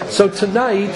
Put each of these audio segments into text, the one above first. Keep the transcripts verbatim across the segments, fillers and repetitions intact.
So tonight,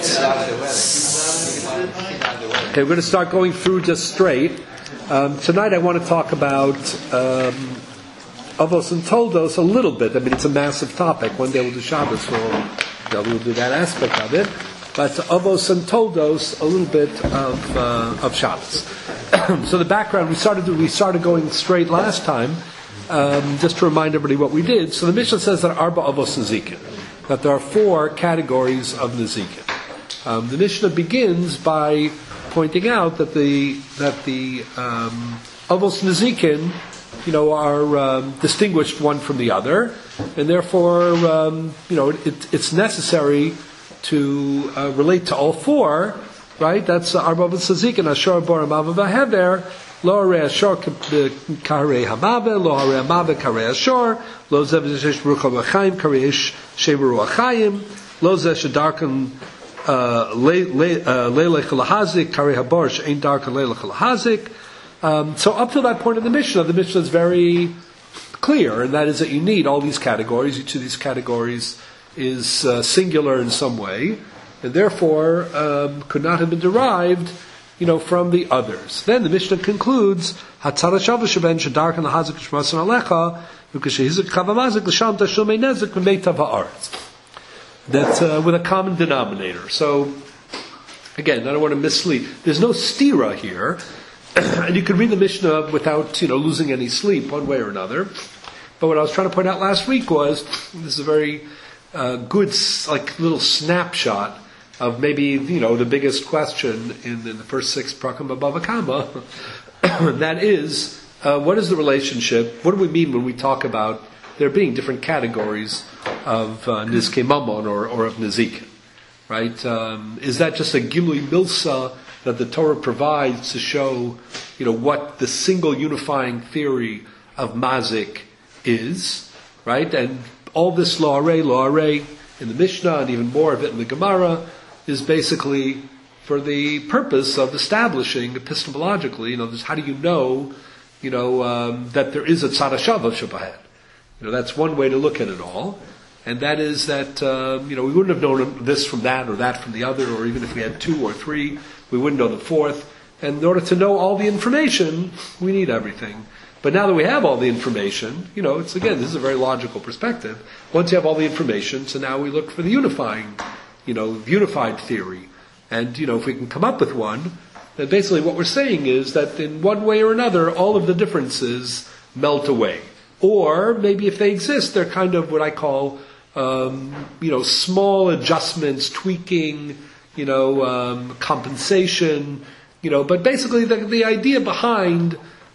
okay, we're going to start going through just straight. Um, tonight I want to talk about um, Avos and Toldos a little bit. I mean, it's a massive topic. One day we'll do Shabbos, we'll, you know, we'll do that aspect of it. But Avos and Toldos, a little bit of uh, of Shabbos. So the background, we started we started going straight last time. Um, just to remind everybody what we did. So the Mishnah says that Arba Avos Nezikin, that there are four categories of Nezikin. Um, the Mishnah begins by pointing out that the that the um, Avos Nezikin, you know, are um, distinguished one from the other, and therefore, um, you know, it, it's necessary to uh, relate to all four. Right? That's Arba Avos Nezikin. Ashor Boram Ava Hever. Lo harei ashor karei hamave, lo harei hamave karei ashor, lo zeh v'zeh beruch ha'chayim karei sheberu ha'chayim, lo zeh shedarkan leilech lahazik karei habar she'ein darkan leilech lahazik. So up to that point of the Mishnah, the Mishnah is very clear, and that is that you need all these categories. Each of these categories is uh, singular in some way, and therefore um, could not have been derived, you know, from the others. Then the Mishnah concludes, Hatzara Shavah Sheben Shadarkan Lahazik Shmasan Alecha, Ukashizik Kavamazik Lasham Tashumei Nezik Meitav Haaretz. That's uh, with a common denominator. So, again, I don't want to mislead. There's no stira here, and you could read the Mishnah without, you know, losing any sleep one way or another. But what I was trying to point out last week was, this is a very uh, good, like, little snapshot of maybe, you know, the biggest question in, in the first six Prakim of Bava Kama. That is, uh, what is the relationship, what do we mean when we talk about there being different categories of uh, Nizkei Mammon or, or of Nezikin, right? Um, is that just a Gilui Milsa that the Torah provides to show, you know, what the single unifying theory of Mazik is, right? And all this Lo Harei, Lo Harei in the Mishnah, and even more of it in the Gemara, is basically for the purpose of establishing epistemologically, you know, this, how do you know, you know, um, that there is a tzad hashava shabahed? You know, that's one way to look at it all, and that is that, um, you know, we wouldn't have known this from that or that from the other, or even if we had two or three, we wouldn't know the fourth. And in order to know all the information, we need everything. But now that we have all the information, you know, it's again, this is a very logical perspective. Once you have all the information, so now we look for the unifying, you know, unified theory. And, you know, if we can come up with one, then basically what we're saying is that in one way or another, all of the differences melt away. Or maybe if they exist, they're kind of what I call, um, you know, small adjustments, tweaking, you know, um, compensation, you know, but basically the, the idea behind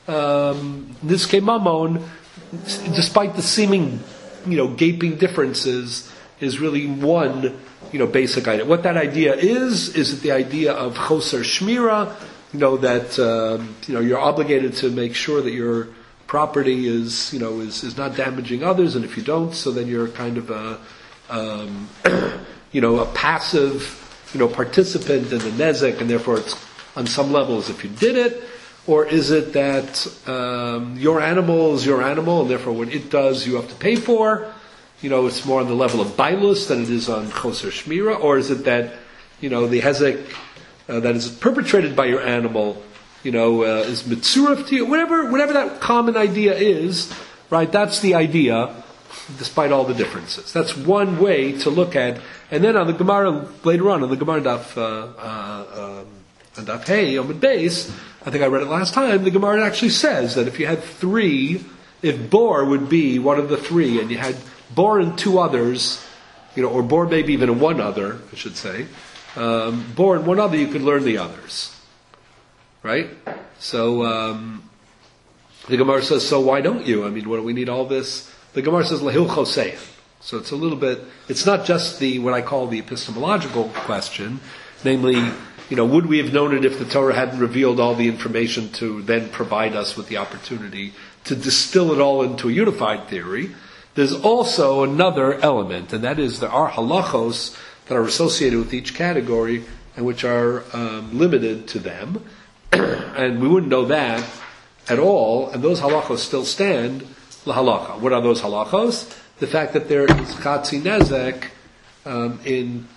um, Nizkei Mammon, despite the seeming, you know, gaping differences, is really one, you know, basic idea. What that idea is, is it the idea of choser shmira, you know, that, um, you know, you're obligated to make sure that your property is, you know, is, is not damaging others, and if you don't, so then you're kind of a, um, you know, a passive, you know, participant in the nezek, and therefore it's on some level as if you did it. Or is it that um, your animal is your animal, and therefore what it does you have to pay for? You know, it's more on the level of bailus than it is on choser shmira. Or is it that, you know, the hezek uh, that is perpetrated by your animal, you know, uh, is mitzuraf to you? Whatever, whatever that common idea is, right? That's the idea, despite all the differences. That's one way to look at. And then on the Gemara later on, on the Gemara Daf uh, uh, um, Daf Hey Yomid Beis, I think I read it last time. The Gemara actually says that if you had three, if Bor would be one of the three, and you had Bor and two others, you know, or Bor maybe even one other, I should say. Um, Bor and one other, you could learn the others. Right? So, um, the Gemara says, so why don't you? I mean, what do we need all this? The Gemara says, Lahil Chosein. So it's a little bit, it's not just the, what I call the epistemological question, namely, you know, would we have known it if the Torah hadn't revealed all the information to then provide us with the opportunity to distill it all into a unified theory? There's also another element, and that is there are halachos that are associated with each category and which are um, limited to them. And we wouldn't know that at all, and those halachos still stand, la halacha. What are those halachos? The fact that there is chatzi nezek um, in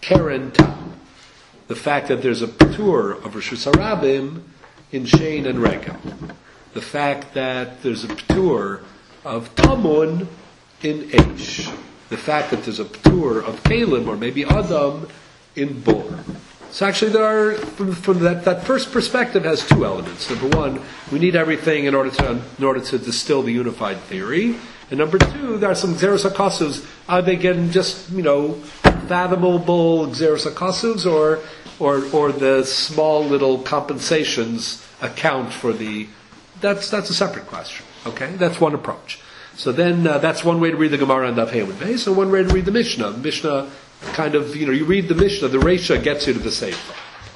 Keren Tam. The fact that there's a Patur of Rishus Harabim in Shein and Regel. The fact that there's a Patur of Tamun in Eish. The fact that there's a Patur of Kalim, or maybe Adam, in Bor. So actually there are, from, from that, that first perspective has two elements. Number one, we need everything in order to, in order to distill the unified theory. And number two, there are some Xeros HaKosuvs. Are they getting just, you know, fathomable Xeros HaKosuvs, or, or, or the small little compensations account for the, that's, that's a separate question. Okay? That's one approach. So then, uh, that's one way to read the Gemara on Daf Hey Amud Beis, and one way to read the Mishnah. The Mishnah kind of, you know, you read the Mishnah, the Reisha gets you to the Sefer.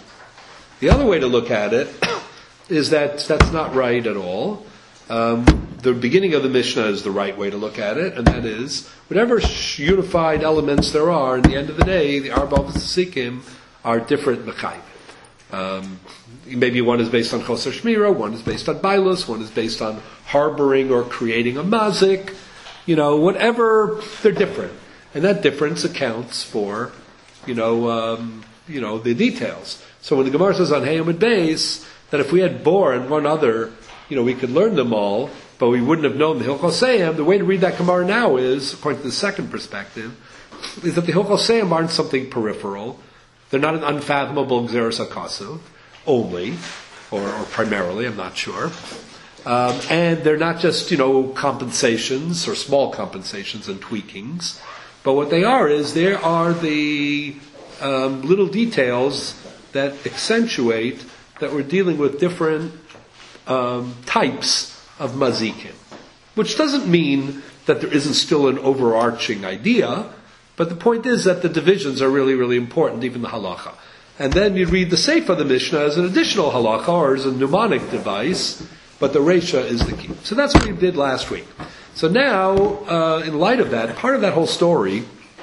The other way to look at it is that that's not right at all. Um, the beginning of the Mishnah is the right way to look at it, and that is, whatever unified elements there are, in the end of the day, the Arba V'Tzikim are different Mechayim. Um, maybe one is based on Choser Shmira, one is based on Bailus, one is based on harboring or creating a mazik. You know, whatever, they're different. And that difference accounts for, you know, um, you know, the details. So when the Gemara says on Hey Amud Beis, that if we had Bor and one other, you know, we could learn them all, but we wouldn't have known the Hilchos Seim, the way to read that Gemara now is, according to the second perspective, is that the Hilchos Seim aren't something peripheral. They're not an unfathomable Xeros HaKosuv, only, or, or primarily, I'm not sure. Um, and they're not just, you know, compensations, or small compensations and tweakings. But what they are is, there are the um, little details that accentuate that we're dealing with different um, types of mazikim. Which doesn't mean that there isn't still an overarching idea, but the point is that the divisions are really, really important, even the halacha. And then you read the Sefer of the Mishnah as an additional halacha, or as a mnemonic device, but the Reisha is the key. So that's what we did last week. So now, uh, in light of that, part of that whole story,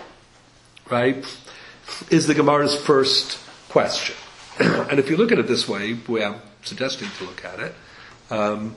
right, is the Gemara's first question. And if you look at it this way, the way I'm suggesting to look at it, um,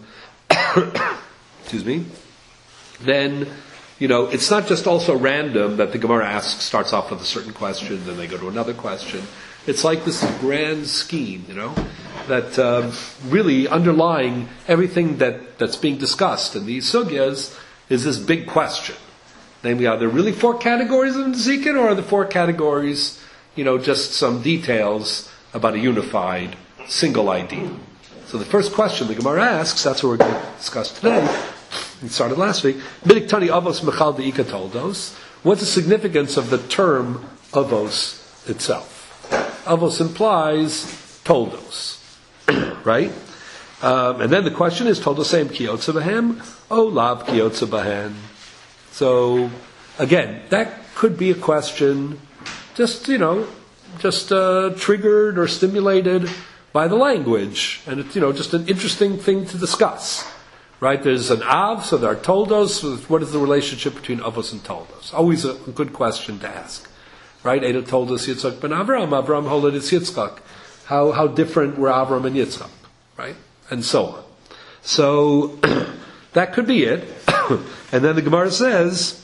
excuse me, then, you know, it's not just also random that the Gemara asks, starts off with a certain question, then they go to another question. It's like this grand scheme, you know, that um, really underlying everything that, that's being discussed in these sugyas is this big question. Namely, are there really four categories of Nezikin, or are the four categories, you know, just some details about a unified, single idea? So the first question the Gemara asks, that's what we're going to discuss today, we started last week, Midik Tani Avos Mechal De'ika Toldos. What's the significance of the term Avos itself? Avos implies Toldos, right? Um, and then the question is, Toldoseim Kiyotze Bahem, O Lav Kiyotze Bahem. So, again, that could be a question just, you know, just uh, triggered or stimulated by the language. And it's, you know, just an interesting thing to discuss. Right? There's an Av, so there are Toldos. What is the relationship between Avos and Toldos? Always a good question to ask. Right? Ada Toldos Yitzchak ben Avram, Avram Holedis Yitzchak. How, how different were Avram and Yitzchak? Right? And so on. So, that could be it. And then the Gemara says,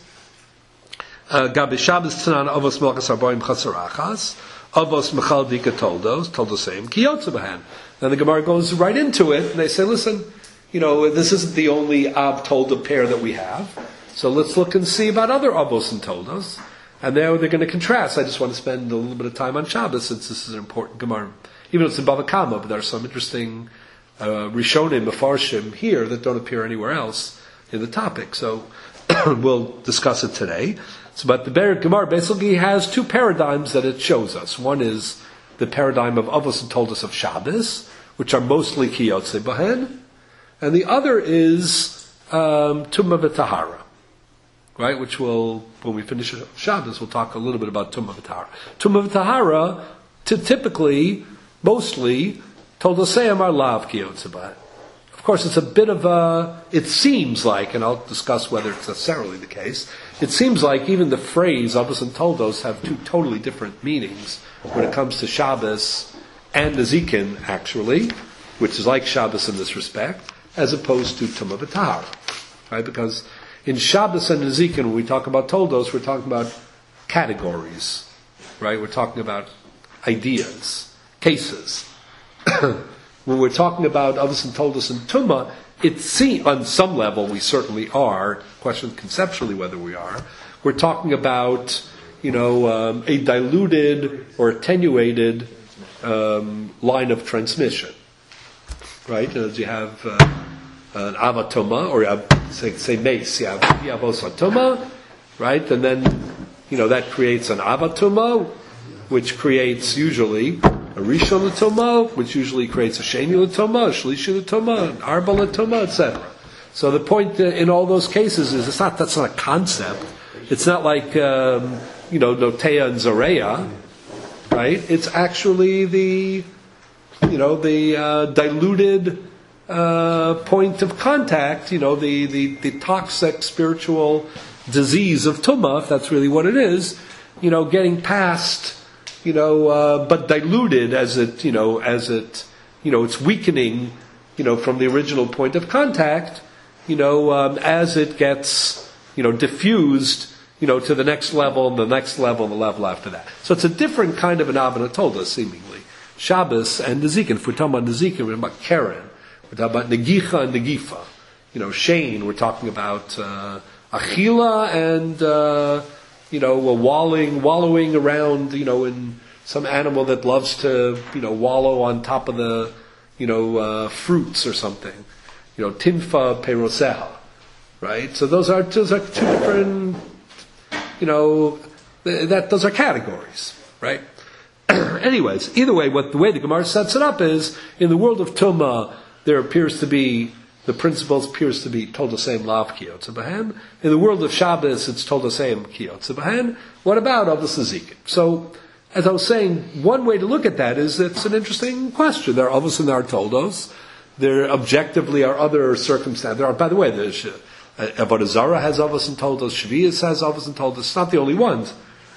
Gabi Shabbos Tanan Avos Melchas Arbaim Chasarachas, Avos Mechal Dika Toldos, Toldoseim Kiyotze Bahan. Then the Gemara goes right into it, and they say, listen, you know, this isn't the only Av Tolda pair that we have, so let's look and see about other Avos and Toldos. And there they're going to contrast. I just want to spend a little bit of time on Shabbos, since this is an important Gemara. Even though it's in Bava Kama, but there are some interesting uh, Rishonim, Mefarshim here that don't appear anywhere else in the topic. So we'll discuss it today. So, but the Be'er Gemara basically has two paradigms that it shows us. One is the paradigm of Avos and Toldos of Shabbos, which are mostly Kiyotze Bahen, and the other is um, Tumah V'Tahara, right? Which will, when we finish Shabbos, we'll talk a little bit about Tumah V'Tahara. Tumah V'Tahara, to typically, mostly, Toldoseim are Lav Kiyotze Bahen. Of course, it's a bit of a, it seems like, and I'll discuss whether it's necessarily the case, it seems like even the phrase Avos and Toldos have two totally different meanings when it comes to Shabbos and Nezikin, actually, which is like Shabbos in this respect, as opposed to Tumah V'Tahara. Right? Because in Shabbos and Nezikin, when we talk about Toldos, we're talking about categories. right? We're talking about ideas, cases. When we're talking about Avos and Toldos and Tumah, it seems, on some level, we certainly are. Question conceptually whether we are. We're talking about, you know, um, a diluted or attenuated um, line of transmission, right? As you have uh, an avatoma, or you have, say, say mace, you have Avos Atoma, right? And then, you know, that creates an avatoma, which creates usually a Rishon L'Toma, which usually creates a Sheni L'Toma, a Shlishi L'Toma, an Arba L'Toma, et cetera. So the point in all those cases is it's not, that's not a concept. It's not like, um, you know, Notea and Zoreya, right? It's actually the, you know, the uh, diluted uh, point of contact, you know, the, the, the toxic spiritual disease of Tumah, if that's really what it is, you know, getting past, you know, uh, but diluted as it, you know, as it, you know, it's weakening, you know, from the original point of contact, you know, um, as it gets, you know, diffused, you know, to the next level, and the next level, and the level after that. So it's a different kind of an Avana Tolda, seemingly. Shabbos and Nezikin. If we're talking about Nezikin, we're talking about Keren. We're talking about Negicha and Negifa. You know, Shane, we're talking about uh, Achila and, uh, you know, wallowing, wallowing around, you know, in some animal that loves to, you know, wallow on top of the, you know, uh, fruits or something. You know, Tinfa Peroseha. Right? So those are, those are two different, you know, that those are categories, right? Anyways, either way, what the way the Gemara sets it up is, in the world of Tumah, there appears to be, the principles appears to be told the same lav kiyotze b'hen. In the world of Shabbos, it's told the same kiyotze b'hen. What about Avos Nezikin? So, as I was saying, one way to look at that is it's an interesting question. There are Avos and there are Toldos. There objectively are other circumstances. There are, by the way, there's uh, Avodah Zarah has Avos and Toldos, Shvius has Avos and Toldos. It's not the only ones.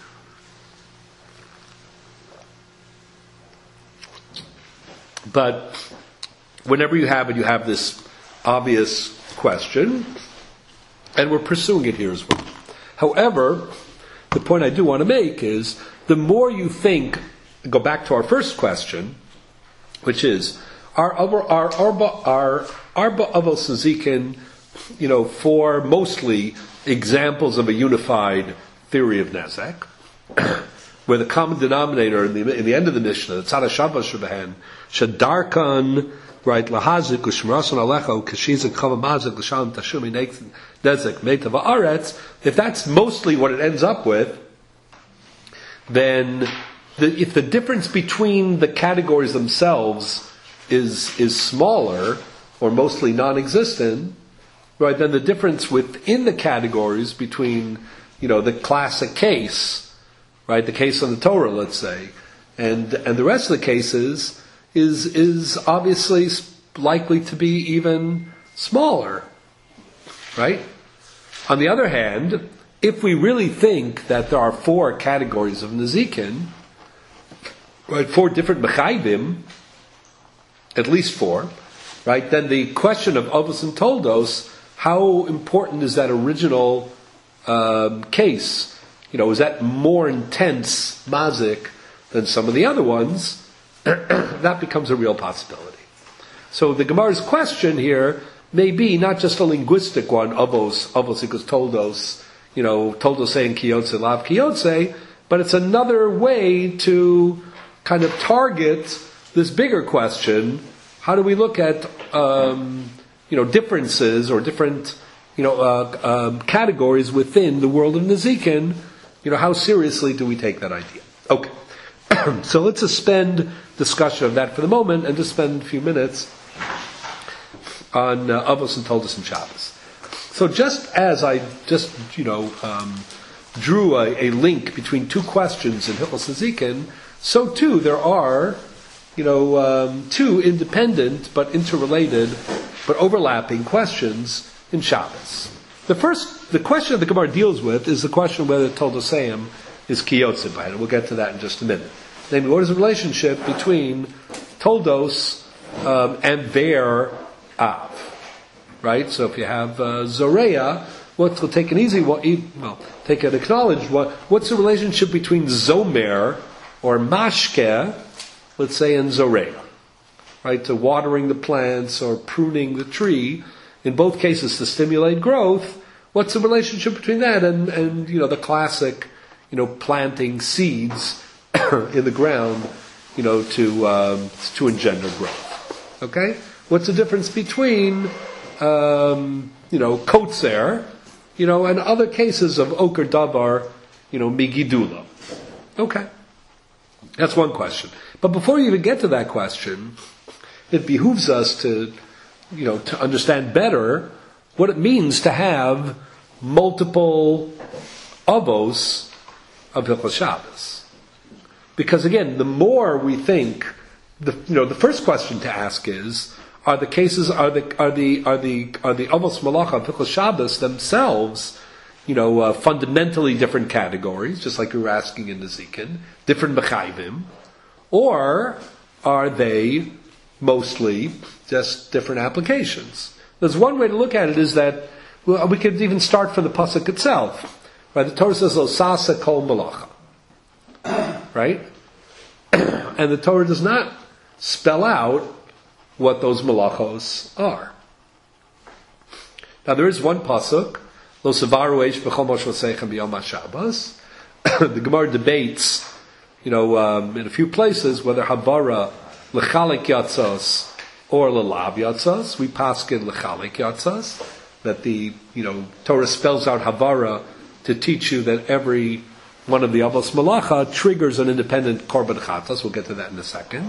But whenever you have it, you have this obvious question, and we're pursuing it here as well. However, the point I do want to make is, the more you think, go back to our first question, which is, are our Arba our Arba Avos Nezikin, you know, for mostly examples of a unified theory of Nezek, where the common denominator in the, in the end of the Mishnah, the Tzad HaShabbos Shebehen, Shadarkan, right, Lahazik, Ushmarason Alecho, Kashizik, Chavamazik, Lasham, Tashumi, Nezek, Meitav Haaretz, if that's mostly what it ends up with, then the, if the difference between the categories themselves is is smaller, or mostly non-existent, right, then the difference within the categories between, you know, the classic case, right, the case on the Torah, let's say, and and the rest of the cases is is obviously likely to be even smaller, right? On the other hand, if we really think that there are four categories of Nezikin, right, four different Mechayvim, at least four, right, then the question of Avos and Toldos, how important is that original um, case? You know, is that more intense mazik than some of the other ones? That becomes a real possibility. So the Gemara's question here may be not just a linguistic one, Avos, Avos equals Toldos, you know, Toldos saying Kiyotze, Lav Kiyotze, but it's another way to kind of target this bigger question: how do we look at, um, you know, differences or different, you know, uh, um, categories within the world of Nezikin? You know, how seriously do we take that idea? Okay, so let's suspend discussion of that for the moment and just spend a few minutes on uh, Avos and Toldos and Shabbos. So just as I just, you know, um, drew a, a link between two questions in Hilchos Nezikin, so too there are, you know, um, two independent but interrelated but overlapping questions in Shabbos. The first, the question the Gemara deals with is the question of whether Toldoseim is Kiyotze b'hen, and we'll get to that in just a minute. Namely, what is the relationship between Toldos um, and their Av? Right? So if you have uh, Zoreya, What's, we'll take an easy one, well, take an acknowledged one. What's the relationship between zomer or mashke, let's say, and zoreya? Right, to watering the plants or pruning the tree, in both cases to stimulate growth. What's the relationship between that and, and you know, the classic, you know, planting seeds in the ground, you know, to um, to engender growth? Okay, what's the difference between um, you know, kotzer, you know, and other cases of oker davar, you know, migidula? Okay, that's one question. But before you even get to that question, it behooves us to, you know, to understand better what it means to have multiple avos of Hilchos Shabbos. Because again, the more we think, the you know, the first question to ask is: Are the cases, are the are the are the are the avos malacha of Hilchos Shabbos themselves, you know, uh, fundamentally different categories, just like we were asking in the Zikin, different mechayvim, or are they mostly just different applications? There's one way to look at it is that, well, we could even start from the pasuk itself. Right? The Torah says, "Osasa kol malacha," right? And the Torah does not spell out what those malachos are. Now there is one pasuk, "Lo savaru eish b'chol moshe v'seichem b'yom haShabbos." The Gemara debates, you know, um, in a few places whether habara l'chalik yatzos or l'lav yatzos. We paskin l'chalik yatzos, that the, you know, Torah spells out havara to teach you that every one of the avos malacha triggers an independent korban chatas. We'll get to that in a second.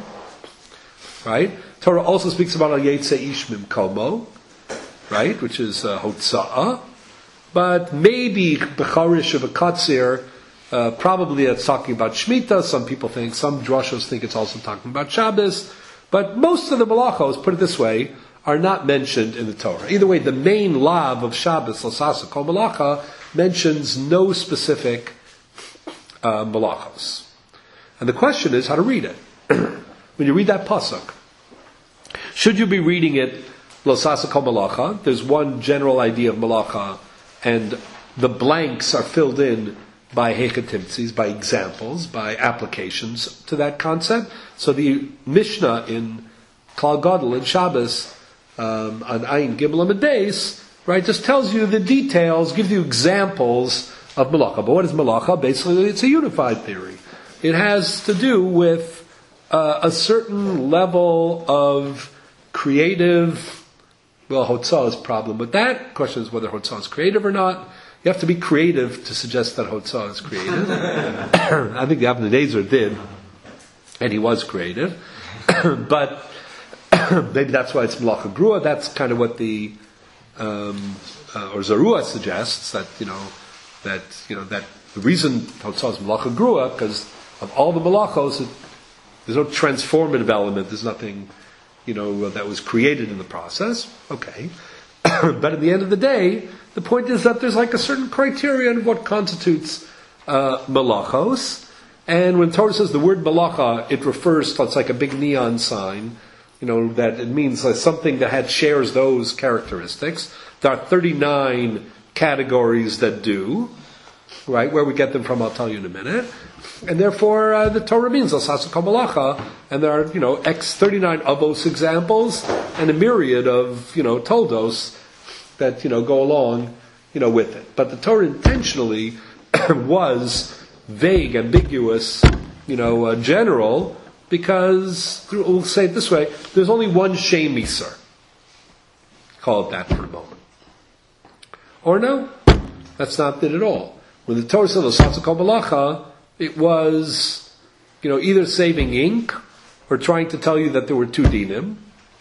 Right? Torah also speaks about al yetze ish mimkomo, right, which is uh, hotza'ah. But maybe b'charish of a katzir, uh, probably it's talking about Shemitah. Some people think, some drashos think it's also talking about Shabbos. But most of the malachos, put it this way, are not mentioned in the Torah. Either way, the main lav of Shabbos, l'sasa kol malacha, mentions no specific uh, malachos. And the question is how to read it. When you read that pasuk, should you be reading it l'sasa kol malacha? There's one general idea of malacha, and the blanks are filled in by hechatimtzis, by examples, by applications to that concept. So the Mishnah in Klal Gadol in Shabbos, um, on Ayin Gimel Amud Beis, right, just tells you the details, gives you examples of malacha. But what is malacha? Basically, it's a unified theory. It has to do with uh, a certain level of creative. Well, Hotzah is a problem with that. The question is whether Hotzah is creative or not. You have to be creative to suggest that Hotzah is creative. I think the Avnei Nezer did, and he was creative. But maybe that's why it's Malacha Grua. That's kind of what the um, uh, or Zarua suggests, that you know that you know that the reason Hotzah is Malacha Grua, because of all the malachos, it, there's no transformative element. There's nothing, you know, that was created in the process. Okay. But at the end of the day, the point is that there's like a certain criterion of what constitutes uh, malachos. And when Torah says the word malacha, it refers to, it's like a big neon sign, you know, that it means like something that had shares those characteristics. There are thirty-nine categories that do, right? Where we get them from, I'll tell you in a minute. And therefore, uh, the Torah means l'sasa kol malacha, and there are, you know, X thirty-nine avos examples and a myriad of, you know, toldos that, you know, go along, you know, with it. But the Torah intentionally was vague, ambiguous, you know, uh, general, because, we'll say it this way, there's only one Shem Iser. Call it that for a moment. Or no, that's not it at all. When the Torah said l'sasa kol malacha, it was, you know, either saving ink or trying to tell you that there were two dinim.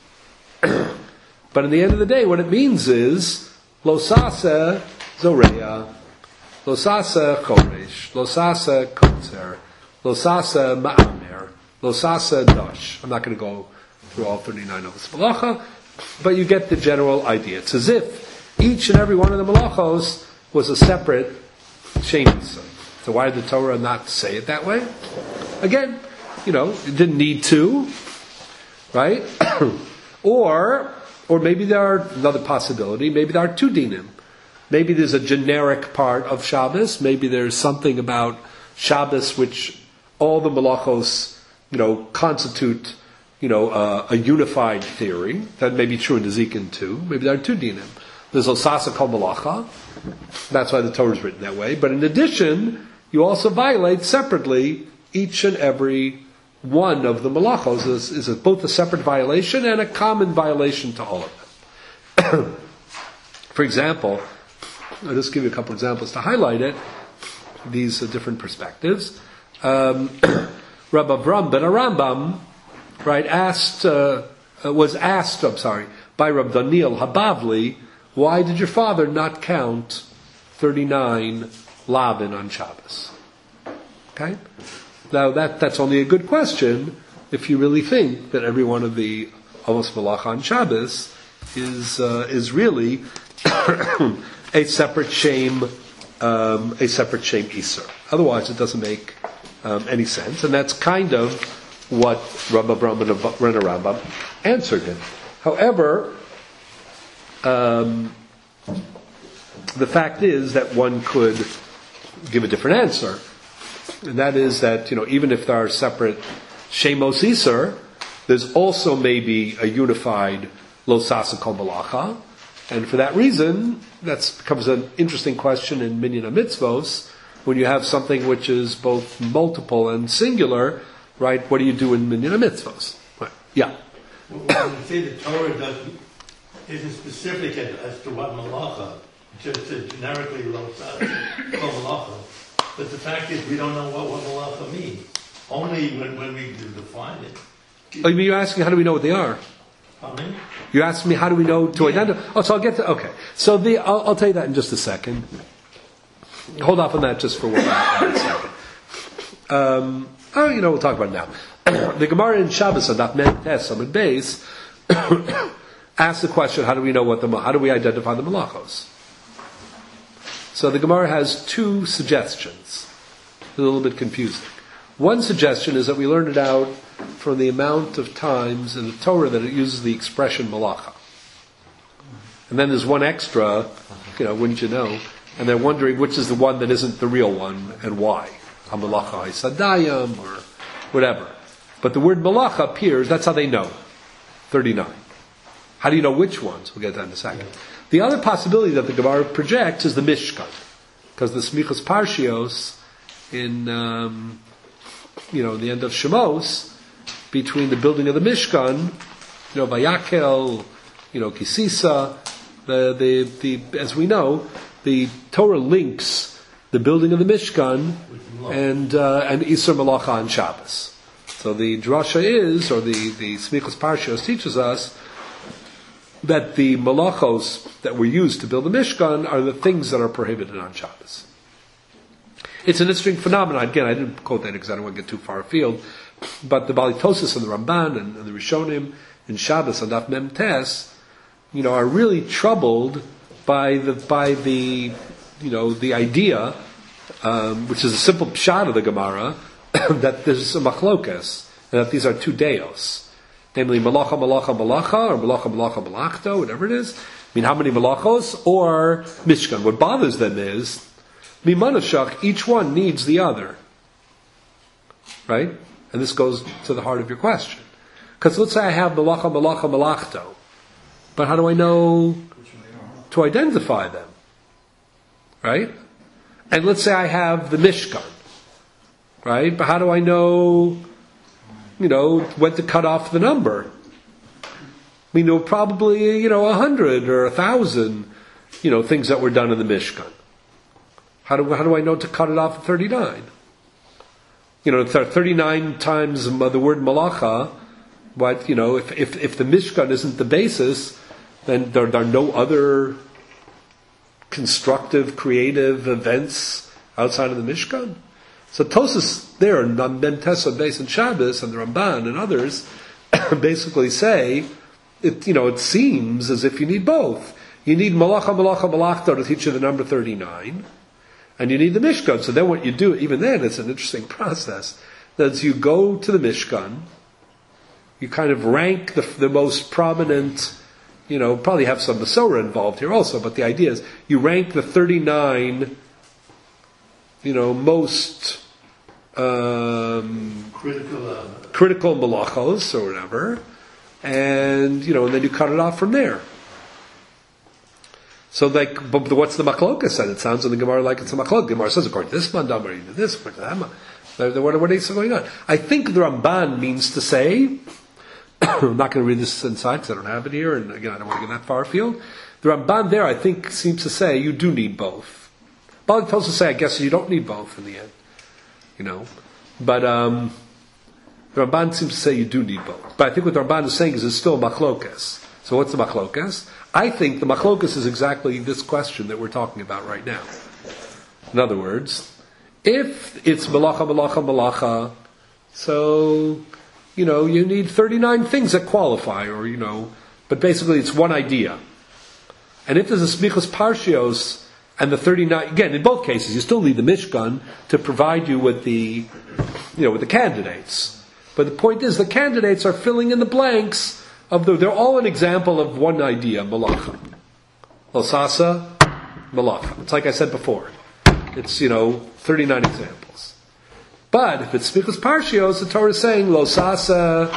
But in the end of the day, what it means is losasa zoreya, losasa choresh, losasa kotzer, losasa ma'amer, losasa dash. I'm not going to go through all thirty-nine of this malacha, but you get the general idea. It's as if each and every one of the malachos was a separate shemitah. So why did the Torah not say it that way? Again, you know, it didn't need to, right? or, or maybe there are another possibility. Maybe there are two dinim. Maybe there's a generic part of Shabbos. Maybe there's something about Shabbos which all the malachos, you know, constitute, you know, uh, a unified theory. That may be true in Nezikin too. Maybe there are two dinim. There's Osasa Kol Malacha. That's why the Torah is written that way. But in addition, you also violate separately each and every one of the malachos. Is, is a, both a separate violation and a common violation to all of them. For example, I'll just give you a couple examples to highlight it. These uh, different perspectives. Um, Rabbi Avram ben Arambam, right, asked, uh, uh, was asked, I'm sorry, by Rabbi Daniel Habavli, why did your father not count thirty-nine Lavin on Shabbos? Okay? Now that, that's only a good question if you really think that every one of the Amos Malach on Shabbos is, uh, is really a separate shame, um, a separate shame Isser. Otherwise it doesn't make um, any sense. And that's kind of what Rabbi Avram ben Rambam answered him. However, um, the fact is that one could give a different answer. And that is that, you know, even if there are separate Shemos Isser, there's also maybe a unified Lo Sasa Kol Malacha. And for that reason, that becomes an interesting question in Minyan HaMitzvos. When you have something which is both multiple and singular, right, what do you do in Minyan HaMitzvos? Right. Yeah. When you say the Torah doesn't, isn't specific as to what malacha, just says generically Lo Sasa Kol Malacha. But the fact is, we don't know what, what malacha means. Only when, when we define it. Oh, you're asking how do we know what they are? Pardon? You asked me how do we know to yeah. identify? Oh, so I'll get to, okay. So the, I'll, I'll tell you that in just a second. Hold off on that just for one second. Um, oh, you know, we'll talk about it now. The Gemara in Shabbos on Daf Mem Tes Amud Beis asks the question: how do we know what the, how do we identify the malachos? So the Gemara has two suggestions. It's a little bit confusing. One suggestion is that we learn it out from the amount of times in the Torah that it uses the expression malacha. And then there's one extra, you know, wouldn't you know? And they're wondering which is the one that isn't the real one and why. Ha-malacha sadayam or whatever. But the word malacha appears, that's how they know. thirty-nine. How do you know which ones? We'll get to that in a second. The other possibility that the Gemara projects is the Mishkan. Because the Smichos Parshios in, um, you know, the end of Shemos, between the building of the Mishkan, you know, Vayakel, you know, Kisisa, the, the, the, as we know, the Torah links the building of the Mishkan and, uh, and Isser Malacha on Shabbos. So the drasha is, or the, the Smichos Parshios teaches us, that the malachos that were used to build the Mishkan are the things that are prohibited on Shabbos. It's an interesting phenomenon. Again, I didn't quote that because I don't want to get too far afield. But the Balitosis and the Ramban and, and the Rishonim in Shabbos and Daf Mem Tes, you know, are really troubled by the by the you know the idea, um, which is a simple pshat of the Gemara, that there's a machlokas and that these are two deos. Namely, malacha, malacha, malacha, or malacha, malacha, malachto, whatever it is. I mean, how many malachos? Or Mishkan. What bothers them is, mimanashach, each one needs the other. Right? And this goes to the heart of your question. Because let's say I have malacha, malacha, malachto. But how do I know to identify them? Right? And let's say I have the Mishkan. Right? But how do I know... you know, when to cut off the number? I mean, there were probably, you know, a hundred or a thousand, you know, things that were done in the Mishkan. How do, how do I know to cut it off at thirty-nine? You know, thirty-nine times the word malacha, but, you know, if, if, if the Mishkan isn't the basis, then there, there are no other constructive, creative events outside of the Mishkan. So Tosas there, and Ben Tessa, Beis and Shabbos, and the Ramban and others, basically say, it, you know, it seems as if you need both. You need Malacha, Malacha, Malachta to teach you the number thirty-nine, and you need the Mishkan. So then what you do, even then, it's an interesting process. That you go to the Mishkan, you kind of rank the, the most prominent, you know, probably have some Masorah involved here also, but the idea is you rank the thirty-nine, you know, most um, critical, uh, critical malachos or whatever, and, you know, and then you cut it off from there. So, like, but what's the machlokas? And it sounds in the Gemara like it's a machlok. Gemara says, according to this mandam, or you do this, according to that mandam. What, what is going on? I think the Ramban means to say, I'm not going to read this inside because I don't have it here, and again, I don't want to get that far afield. The Ramban there, I think, seems to say you do need both. Balik tells us to say, I guess you don't need both in the end. You know? But, um, the Ramban seems to say you do need both. But I think what the Ramban is saying is it's still machlokas. So what's the machlokas? I think the machlokas is exactly this question that we're talking about right now. In other words, if it's malacha, malacha, malacha, so, you know, you need thirty-nine things that qualify, or, you know, but basically it's one idea. And if there's a smichos parshios, and the thirty-nine, again, in both cases, you still need the Mishkan to provide you with the, you know, with the candidates. But the point is, the candidates are filling in the blanks of the, they're all an example of one idea, malacha. Losasa, malacha. It's like I said before. It's, you know, thirty-nine examples. But if it's smichos parshios, the Torah is saying, Losasa,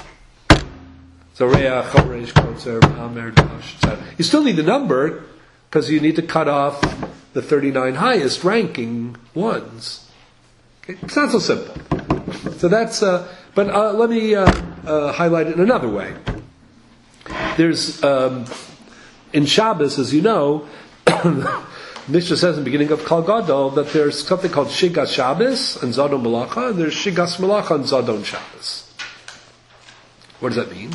Zoreach, Choresh, Kotzer, Amer, Dash, et cetera. You still need the number, because you need to cut off the thirty-nine highest ranking ones. Okay? It's not so simple. So that's, uh, but uh, let me uh, uh, highlight it in another way. There's, um, in Shabbos, as you know, Mishnah says in the beginning of Kal Gadol that there's something called Shigas Shabbos and Zadon Malacha, and there's Shigas Malacha and Zadon Shabbos. What does that mean?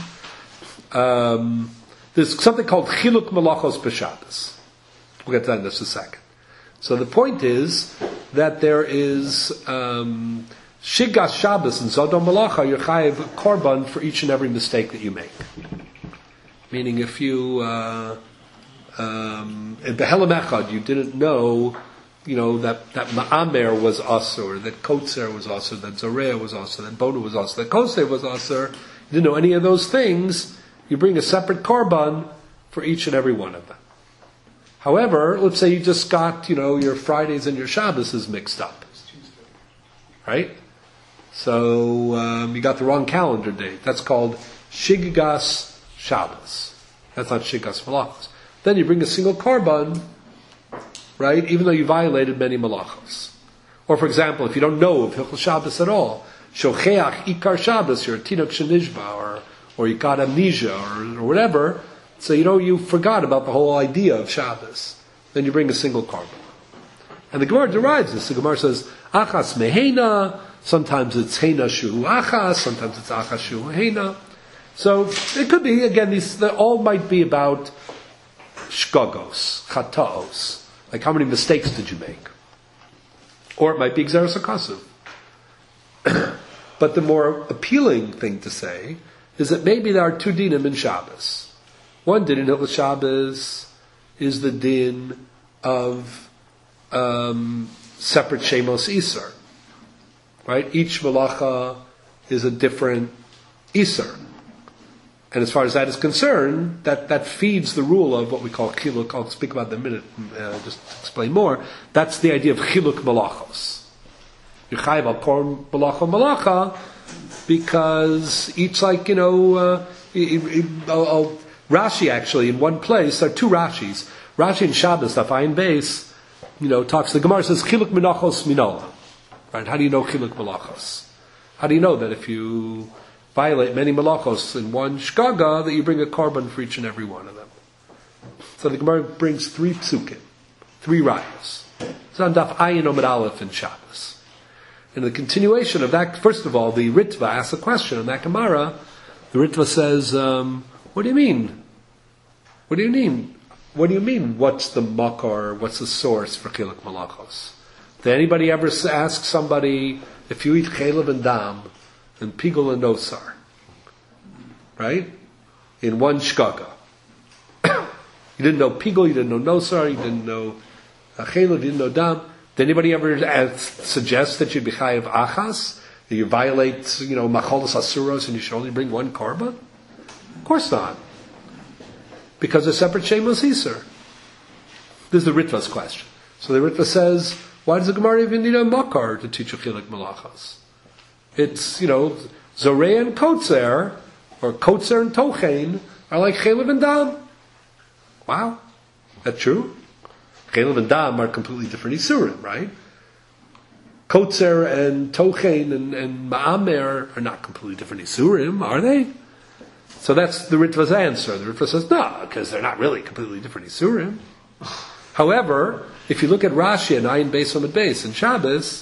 Um, there's something called Chiluk Malachos B'Shabbos. We'll get to that in just a second. So the point is that there is um, Shigas Shabbos and Zadon Malacha, you're chayav korban for each and every mistake that you make. Meaning if you, uh, um, in Behelam Echad, you didn't know, you know, that, that Ma'amer was Asur, that Kotzer was Asur, that Zoreah was Asur, that Bona was Asur, that Kosei was Asur, you didn't know any of those things, you bring a separate korban for each and every one of them. However, let's say you just got, you know, your Fridays and your Shabbos is mixed up. Right? So, um, you got the wrong calendar date. That's called Shigas Shabbos. That's not Shigas Malachos. Then you bring a single korban, right? Even though you violated many malachos. Or for example, if you don't know of Hilchos Shabbos at all, Shocheach Ikar Shabbos, you're a Tinok Shenishba, or, or you got amnesia, or, or whatever, so you know you forgot about the whole idea of Shabbos. Then you bring a single korban. And the Gemara derives this. The Gemara says, Achas Mehena, sometimes it's Hena Shu Achas, sometimes it's Achas Shu Hena. So it could be, again, these they all might be about shkagos, chataos. Like how many mistakes did you make? Or it might be Xeris Akasuv. But the more appealing thing to say is that maybe there are two dinim in Shabbos. One din in Hilchos Shabbos is the din of um, separate Shemos Isar. Right? Each malacha is a different Isar. And as far as that is concerned, that, that feeds the rule of what we call chiluk. I'll speak about that in a minute, uh, just to explain more. That's the idea of chiluk malachos. You chayav al kor malacha malacha, because each, like, you know, uh, I'll, I'll, Rashi actually, in one place, there are two Rashis. Rashi in Shabbos, Daf Ayin Beis, you know, talks, the Gemara says, chiluk minachos minola. Right? How do you know chiluk malachos? How do you know that if you violate many malachos in one shkaga, that you bring a korban for each and every one of them? So the Gemara brings three psukim, three rayos. It's on Daf Ayin Omid Aleph in Shabbos. In the continuation of that, first of all, the Ritva asks a question in that Gemara. The Ritva says, um, what do you mean? What do you mean? What do you mean? What's the makar? What's the source for chiluk malachos? Did anybody ever ask somebody, if you eat chelev and dam, and pigul and nosar, right? In one shkaga. You didn't know pigul, you didn't know nosar, you didn't know chelev, you didn't know dam. Did anybody ever ask, suggest that you'd be chayav achas? That you violate, you know, macholos asuros and you should only bring one korban? Of course not. because they're separate Shemos Iser. This is the Ritva's question. So the Ritva says, why does the Gemara even need a makar to teach a chilik malachas? It's, you know, Zoreh and Kotzer, or Kotzer and Tochein, are like Chelev and Dam. Wow. That's true? Chelev and Dam are completely different Isurim, right? Kotzer and Tochein and, and Ma'amer are not completely different Isurim, are they? So that's the Ritva's answer. The Ritva says, no, because they're not really completely different Isurim. However, if you look at Rashi and Ayin Beis Amud Beis and Shabbos,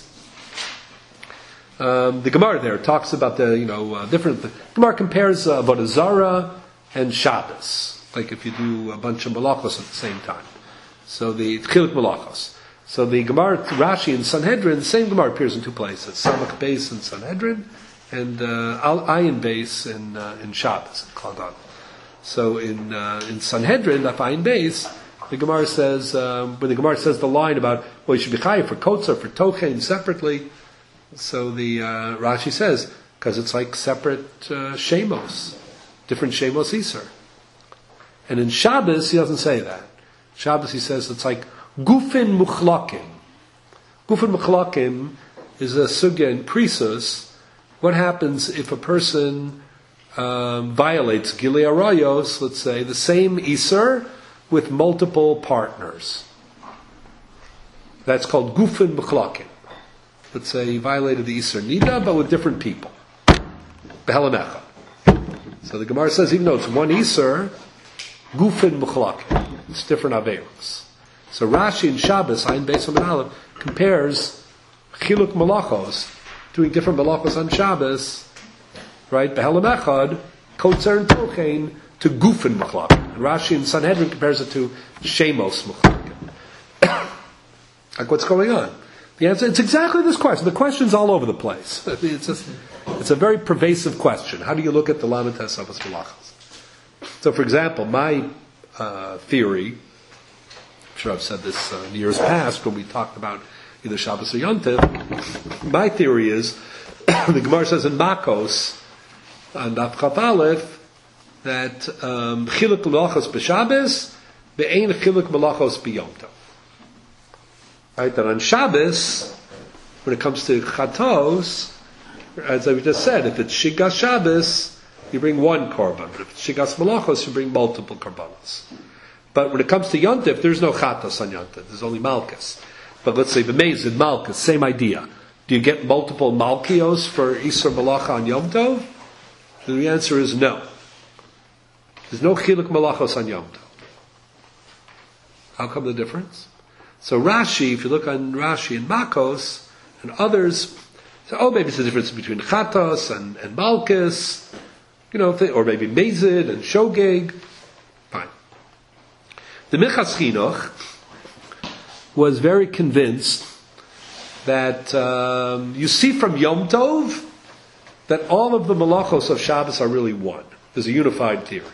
um, the Gemara there talks about the, you know, uh, different, the Gemara compares uh, Avodah Zarah and Shabbos. Like if you do a bunch of malachos at the same time. So the Chilik malachos. So the Gemara, Rashi in Sanhedrin, the same Gemara appears in two places. Samach Beis in Sanhedrin, and uh, Ayin Beis in, uh, in Shabbos, in Kladan. So in, uh, in Sanhedrin, that Ayin Beis, the Gemara says, um, when the Gemara says the line about, well, you should be chayiv for kotzer, for tochein separately, so the uh, Rashi says, because it's like separate uh, shemos, different shemos iser. And in Shabbos, he doesn't say that. Shabbos, he says it's like gufin muchlakim. Gufin muchlakim is a sugya in Krisos. What happens if a person um, violates Gilei Arayos, let's say, the same iser, with multiple partners? That's called gufin mechlakim. Let's say he violated the Isser Nida, but with different people. Behelamecha. So the Gemara says, even though it's one Isser, gufin mechlakim. It's different Averos. So Rashi in Shabbos, Ayin Beis Amud Aleph, compares chiluk malachos, doing different malachos on Shabbos, right? Behelamechad, kotzer and tochein, to gufin mechlakim. And Rashi in Sanhedrin compares it to shemos mechlakim. Like what's going on? The answer, it's exactly this question. The question's all over the place. It's just, it's a very pervasive question. How do you look at the Lamed Tes Avos Malachos? So, for example, my uh, theory, I'm sure I've said this uh, in years past when we talked about either Shabbos or Yontif, my theory is, the Gemara says in Makos, on Daf Chaf Aleph, that chiluk malachos b'Shabbos, be'ein chiluk malachos b'Yom Tov. Right, that on Shabbos, when it comes to chatos, as I just said, if it's shigas Shabbos, you bring one korban. But if it's shigas malachos, you bring multiple korbanos. But when it comes to Yontif, there's no chatos on Yontif. There's only malchus. But let's say b'mezid malchus, same idea. Do you get multiple malchios for Isur Malacha on Yom Tov? And the answer is no. There's no chiluk malachos on Yom Tov. How come the difference? So Rashi, if you look on Rashi and Makos and others, so oh, maybe it's the difference between chatos and, and malchus, you know, or maybe mezid and shogeg. Fine. The Minchas Chinuch was very convinced that um, you see from Yom Tov that all of the malachos of Shabbos are really one. There's a unified theory.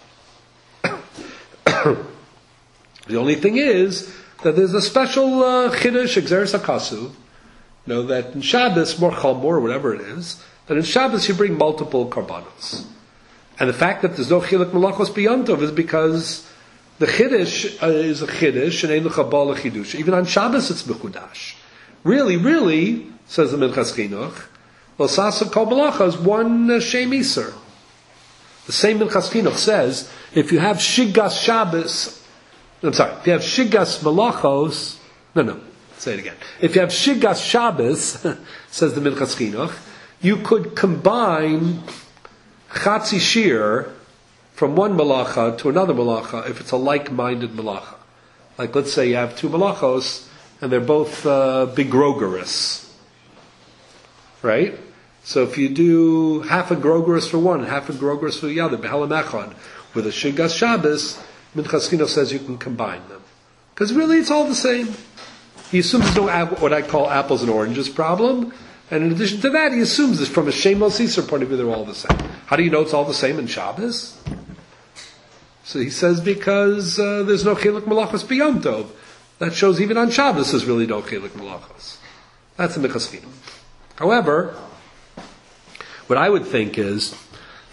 The only thing is that there's a special uh, chiddush, exeris hakasu, you know, that in Shabbos, more chalmor, or whatever it is, that in Shabbos you bring multiple karbanos. And the fact that there's no chiluk malachos b'Yom Tov is because the chiddush uh, is a chiddush, and ein l'chabal chidush. Even on Shabbos it's mechudash. Really, really, says the Minchas Chinuch, l'sasav kol malacha is one uh, shem iser. The same Minchas Chinuch says, if you have shigas Shabbos, I'm sorry, if you have shigas malachos, no, no, say it again. If you have shigas Shabbos, says the Minchas Chinuch, you could combine chatzi shir from one malacha to another malacha if it's a like-minded malacha. Like, let's say you have two malachos, and they're both uh, begrogerous. Right? So if you do half a grogerous for one and half a grogerous for the other, behelam echad, with a shigas Shabbos, Minchas Chinuch says you can combine them. Because really it's all the same. He assumes there's no app- what I call apples and oranges problem. And in addition to that, he assumes that from a Shemos Iser point of view, they're all the same. How do you know it's all the same in Shabbos? So he says because uh, there's no Chiluk Malachos b'Yom Tov. That shows even on Shabbos there's really no Chiluk Malachos. That's the Minchas Chinuch. However, what I would think is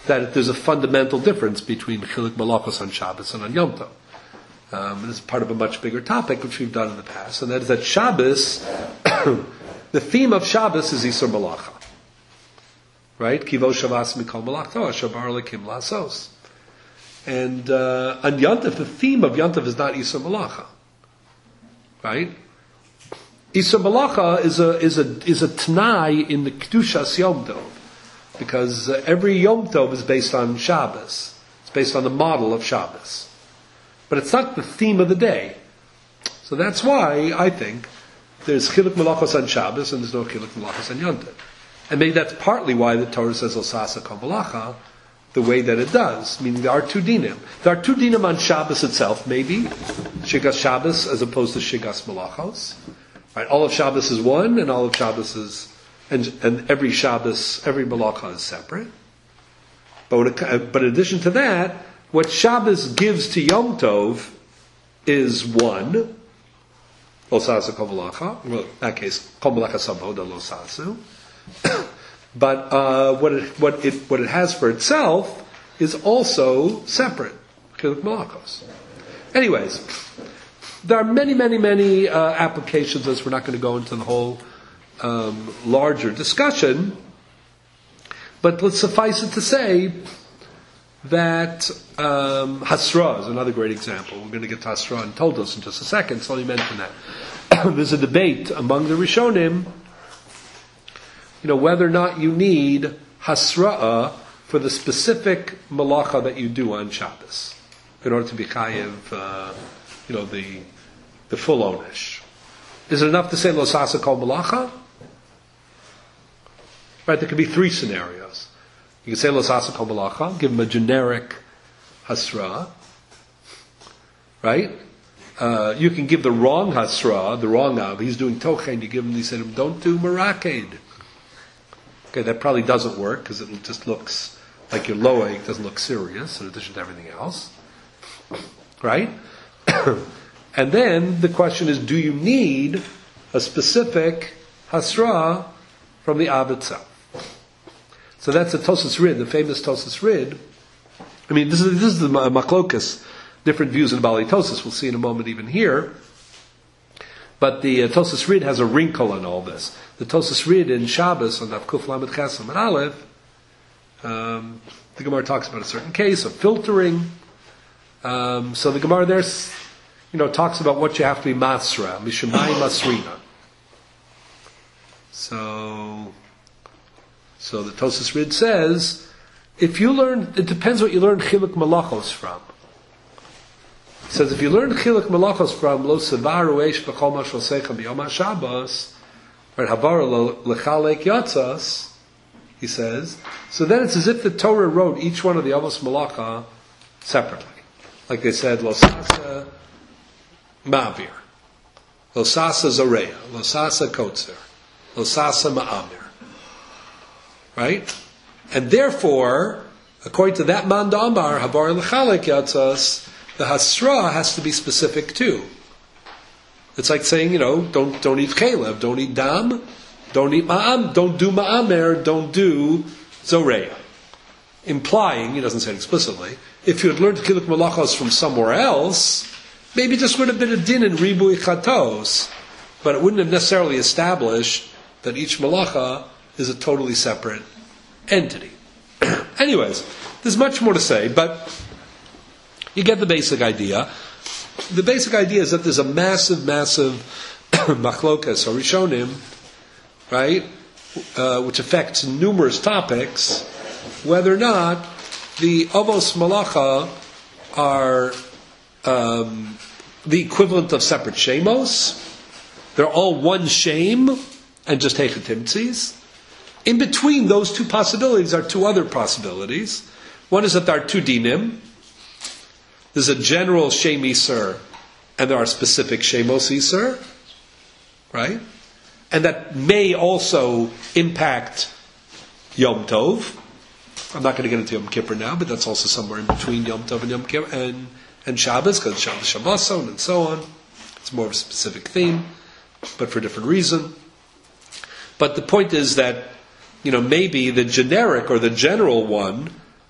that there's a fundamental difference between Chilik Malachos on Shabbos and on Yom Tov. Um, this is part of a much bigger topic which we've done in the past, and that is that Shabbos, the theme of Shabbos is Isur Malacha. Right? Kivo Shavas Mikol Malachto, Asher Bar Lekim Lasos. And uh, on Yom Tov, the theme of Yom Tov is not Isur Malacha. Right? Isur Malacha is a is a is a T'nai in the Kedushas Yom Tov, because uh, every Yom Tov is based on Shabbos. It's based on the model of Shabbos. But it's not the theme of the day. So that's why I think there's Chiluk Malachos on Shabbos and there's no Chiluk Malachos on Yom Tov. And maybe that's partly why the Torah says Osasa Kol Malacha the way that it does. Meaning there are two dinim. There are two dinim on Shabbos itself, maybe. Shigas Shabbos as opposed to Shigas Malachos. Right? All of Shabbos is one and all of Shabbos is, and, and every Shabbos, every Malacha is separate. But, when it, but in addition to that, what Shabbos gives to Yom Tov is one. Losasa Kol Malacha. Well, in that case, Kol Malacha Saboda Losasu. But uh, what it what it what it has for itself is also separate. Chilik Malachos. Anyways, there are many, many, many uh, applications. As we're not going to go into the whole um, larger discussion, but let's suffice it to say that um, Hasra is another great example. We're going to get to Hasra and Toldos in just a second, so let me mention that. There's a debate among the Rishonim, you know, whether or not you need Hasra'ah for the specific malacha that you do on Shabbos in order to be chayiv, uh, you know, the the full onish. Is it enough to say Losasa Kol Malacha? Right, there could be three scenarios. You can say Losasa Kol Malacha, give him a generic Hasra, right? Uh, you can give the wrong Hasra, the wrong Av. He's doing Tochen, you give him, you say to him, don't do Maraked. Okay, that probably doesn't work because it just looks like your loa, it doesn't look serious in addition to everything else. Right? And then the question is, do you need a specific Hasra from the Av itself? So that's the Tosas Rid, the famous Tosas Rid. I mean, this is this is the Machlokas, different views in Bali Tosas. We'll see in a moment even here. But the uh, Tosas Rid has a wrinkle on all this. The Tosas Rid in Shabbos on Daf Kuf Lamed Chesam and Aleph, um, the Gemara talks about a certain case of filtering. Um, so the Gemara there, you know, talks about what you have to be masra, mishamai masrina. So, so the Tosas Rid says, if you learn, it depends what you learn Chiluk Malachos from. It says if you learn Chiluk Malachos from Lo Sevaru Eish B'Chol Ma Shosechem B'Yom HaShabbos, right, Havar Lechalek Yatzas, he says, so then it's as if the Torah wrote each one of the Avos Malacha separately. Like they said, Losasa Ma'avir, Losasa Zoreya, Losasa Kotzer, Losasa Ma'amir. Right? And therefore, according to that Man Damar, Havar Lechalek Yatzas, the Hasra has to be specific too. It's like saying, you know, don't don't eat chalev, don't eat dam, don't eat ma'am, don't do ma'amer, don't do zoreya. Implying, he doesn't say it explicitly, if you had learned Chiluk Malachos from somewhere else, maybe just would have been a din in Ribui Chatos, but it wouldn't have necessarily established that each Malacha is a totally separate entity. Anyways, there's much more to say, but you get the basic idea. The basic idea is that there's a massive, massive machlokas or rishonim, right, uh, which affects numerous topics, whether or not the avos malacha are um, the equivalent of separate shemos. They're all one shame and just hechatimtzis. In between those two possibilities are two other possibilities. One is that there are two dinim. There's a general Shem Iser, and there are specific Shemos Iser, right? And that may also impact Yom Tov. I'm not going to get into Yom Kippur now, but that's also somewhere in between Yom Tov and Yom Kippur and, and Shabbos, because Shabbos Shabboson and so on. It's more of a specific theme, but for a different reason. But the point is that, you know, maybe the generic or the general one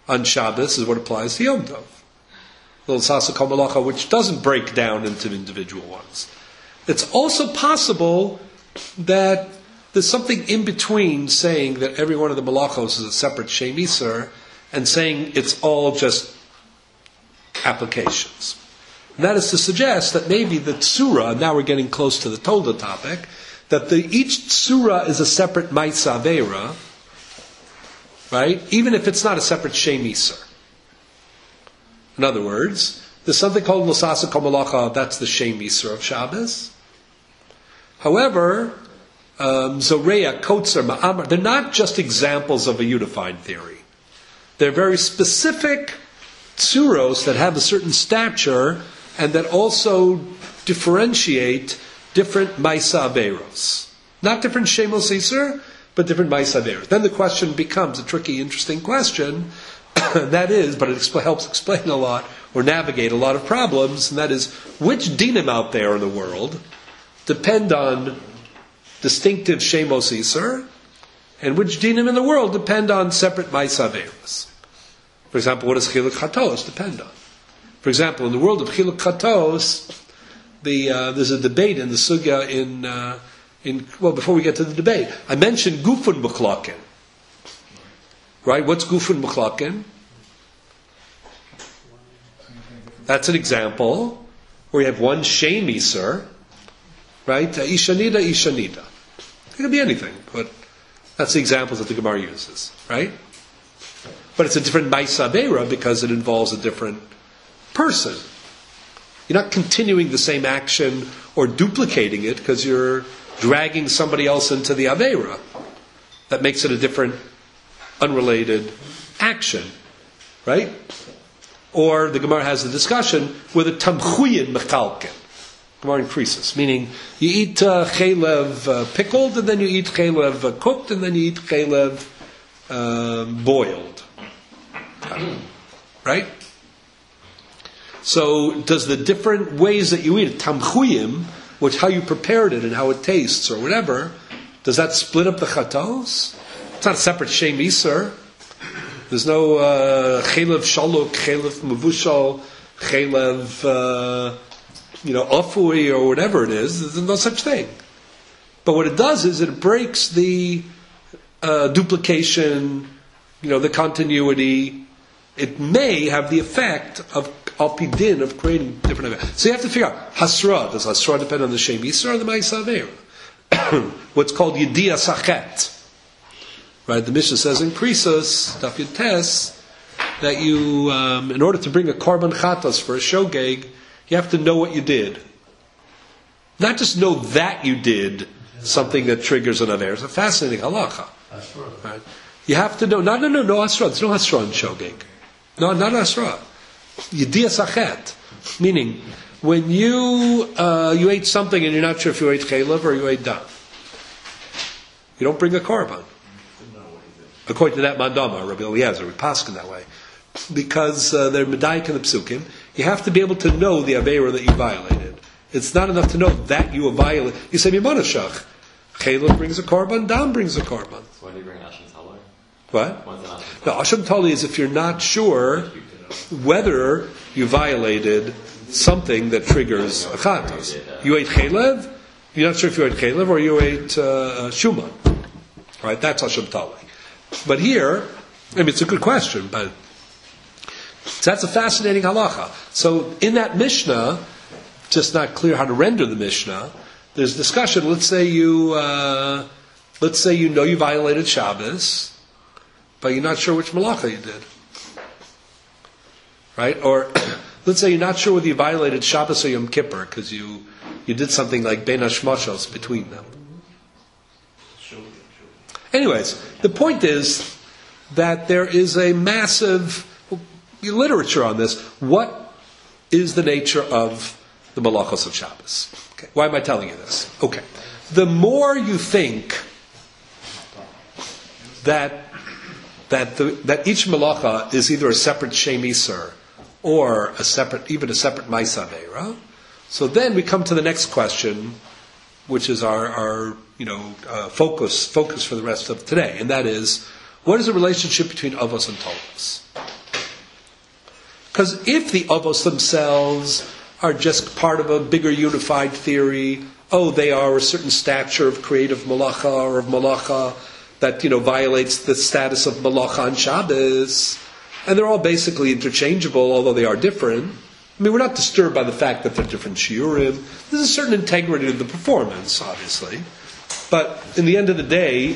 on Shabbos is what applies to Yom Tov. The L'sasa Kol Malacha, which doesn't break down into individual ones. It's also possible that there's something in between saying that every one of the malachos is a separate Shem Yisr and saying it's all just applications. And that is to suggest that maybe the tsura, now we're getting close to the Tolda topic, that the, each tsura is a separate Maisa Aveira, right? Even if it's not a separate Shem Yisr. In other words, there's something called L'sasa Kol Malacha, that's the Shem Yisr of Shabbos. However, um, Zoreya, Kotzer, Ma'amar, they're not just examples of a unified theory. They're very specific tsuros that have a certain stature and that also differentiate different Maisa Averos. Not different Shemos Yisr, but different Maisa Averos. Then the question becomes a tricky, interesting question. That is, but it expl- helps explain a lot or navigate a lot of problems, and that is, which dinim out there in the world depend on distinctive Shemos Yisr, and which dinim in the world depend on separate Maisa Averos. For example, what does Chiluk Chatos depend on? For example, in the world of Chiluk Chatos, the, uh, there's a debate in the Sugya in, uh, in, well, before we get to the debate, I mentioned Gufun Mechlaken. Right? What's Gufun Mechlaken? That's an example where you have one Shem Yisr, right? Ishanida, Ishanida. It could be anything, but that's the examples that the Gemara uses, right? But it's a different Maisa Aveira because it involves a different person. You're not continuing the same action or duplicating it because you're dragging somebody else into the Aveira. That makes it a different, unrelated action, right? Or the Gemara has a discussion with a Tamchuyin Mechalken. Gemara increases, meaning you eat uh, chaylev uh, pickled, and then you eat chaylev uh, cooked, and then you eat chaylev uh, boiled. Right? So, does the different ways that you eat it, tamchuyim, which how you prepared it and how it tastes or whatever, does that split up the chatos? It's not a separate Shem Yisr. There's no chaylev shaluk, chaylev mavushal, chaylev, uh, you know, afui or whatever it is. There's no such thing. But what it does is it breaks the uh, duplication, you know, the continuity. It may have the effect of alpidin, of creating different events. So you have to figure out, hasra, does hasra depend on the Shem Yisr or the Ma'isa Aveira? What's called Yediyah Sachet. Right, the Mishnah says in Krisos, Daf Yud Tes, that you, um, in order to bring a korban chatas for a shogeg, you have to know what you did. Not just know that you did something that triggers an aver. It's a fascinating halacha. Right? You have to know. No, no, no, no asra. There's no asra in shogeg. No, not asra. Yediyah sachet, meaning when you uh, you ate something and you're not sure if you ate chaylev or you ate dam, you don't bring a korban. According to that mandama, Rabbi Eliezer, we paskin that way, because uh, they're medayik in the psukim. You have to be able to know the aveira that you violated. It's not enough to know that you have violated. You say mimonashach, chaylev brings a korban, dam brings a korban. So when do you bring asham tali? What? No, asham tali is if you're not sure whether you violated something that triggers a chatas. You ate chaylev, you're not sure if you ate chaylev or you ate uh, shuman. Right? That's asham tali. But here, I mean, it's a good question, but so that's a fascinating halacha. So in that Mishnah, just not clear how to render the Mishnah, there's discussion. Let's say you, uh, let's say you know you violated Shabbos, but you're not sure which malacha you did. Right? Or let's say you're not sure whether you violated Shabbos or Yom Kippur because you, you did something like Ben Hashmashos between them. Anyways, the point is that there is a massive literature on this. What is the nature of the malachos of Shabbos? Okay. Why am I telling you this? Okay. The more you think that that the, that each malacha is either a separate Shem Yisr or a separate, even a separate Ma'isa Aveira, so then we come to the next question, which is our, our you know, uh, focus focus for the rest of today, and that is, what is the relationship between avos and tolos? Because if the avos themselves are just part of a bigger unified theory, oh, they are a certain stature of creative malacha or of malacha that, you know, violates the status of malacha on Shabbos, and they're all basically interchangeable, although they are different. I mean, we're not disturbed by the fact that they're different shiurim. There's a certain integrity to the performance, obviously. But in the end of the day,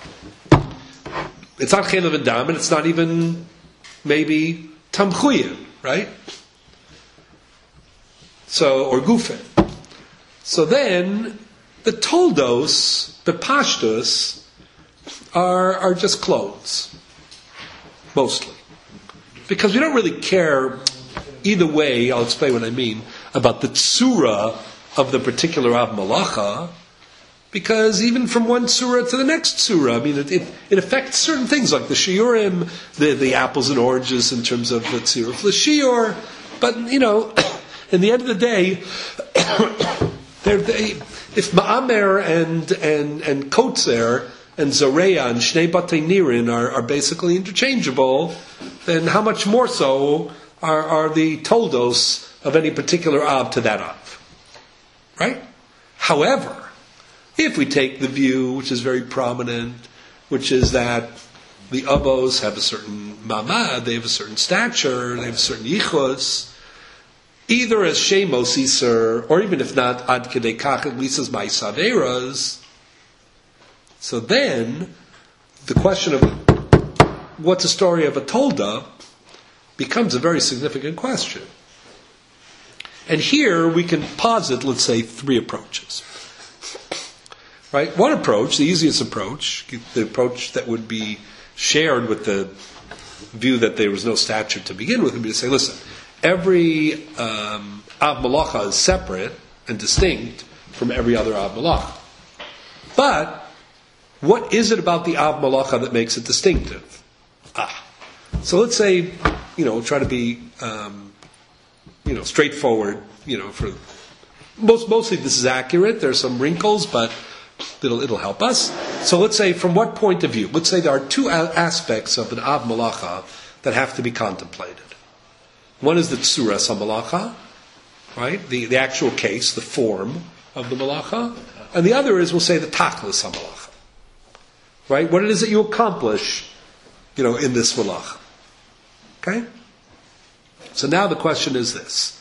it's not chelav and dam, and it's not even maybe tamchuyin, right? So, or gufen. So then, the toldos, the pashtus, are, are just clones. Mostly. Because we don't really care, either way, I'll explain what I mean, about the tsura of the particular Av Malacha, because even from one surah to the next surah, I mean, it, it, it affects certain things, like the shiurim, the, the apples and oranges in terms of the tziruf l'shiur, but, you know, in the end of the day, they, if Ma'amer and, and, and Kotzer and Zoreya and Shnei Batei Nirin are, are basically interchangeable, then how much more so are, are the toldos of any particular Av to that Av? Right? However, if we take the view, which is very prominent, which is that the Avos have a certain mamad, they have a certain stature, they have a certain yichus, either as Shemos Iser, or even if not, Ad Kedei Kach, at least as Ma'asaveras, so then, the question of what's the story of a tolda becomes a very significant question. And here we can posit, let's say, three approaches. Right? One approach, the easiest approach, the approach that would be shared with the view that there was no stature to begin with, would be to say, listen, every um, Av Malacha is separate and distinct from every other Av Malacha. But what is it about the Av Malacha that makes it distinctive? Ah. So let's say, you know, try to be, um, you know, straightforward, you know, for most, mostly this is accurate. There's some wrinkles, but It'll, it'll help us. So let's say, from what point of view? Let's say there are two aspects of an Av Malacha that have to be contemplated. One is the Tsuras HaMalacha, right? The, the actual case, the form of the Malacha. And the other is, we'll say, the Tachlis HaMalacha. Right? What it is that you accomplish, you know, in this Malacha. Okay? So now the question is this.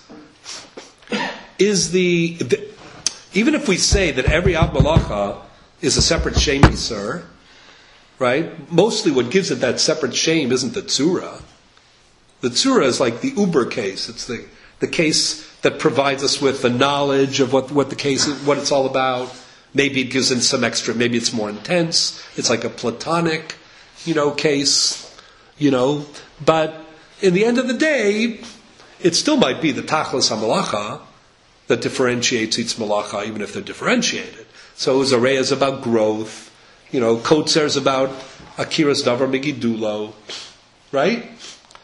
Is the... the Even if we say that every Av Malacha is a separate Shem Yisur, right? Mostly what gives it that separate shame isn't the Tzura. The Tzura is like the Uber case. It's the, the case that provides us with the knowledge of what, what the case is, what it's all about. Maybe it gives in some extra, maybe it's more intense. It's like a Platonic, you know, case, you know. But in the end of the day, it still might be the Tachlis HaMalacha that differentiates each malacha, even if they're differentiated. So Zareh is about growth, you know, Kotzer is about Akiras Davar Megidulo, right?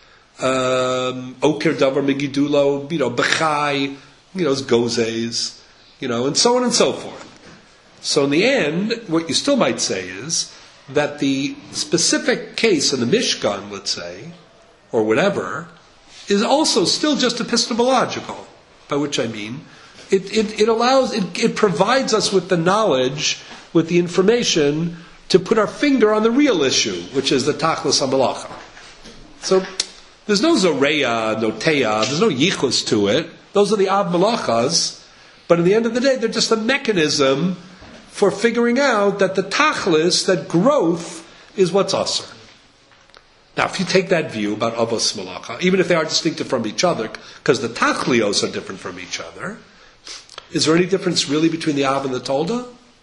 Um, Oker Davar Megidulo, you know, Bechai, you know, is Gozes, you know, and so on and so forth. So in the end, what you still might say is that the specific case in the Mishkan, let's say, or whatever, is also still just epistemological, by which I mean, It, it, it allows, it, it provides us with the knowledge, with the information, to put our finger on the real issue, which is the Tachlis HaMalacha. So, there's no Zoreya, no Teya, there's no Yichus to it. Those are the Av Malachas, but at the end of the day, they're just a mechanism for figuring out that the Tachlis, that growth, is what's Asr. Now, if you take that view about Avos Malacha, even if they are distinctive from each other, because the Tachlios are different from each other, is there any difference really between the Av and the Tolda?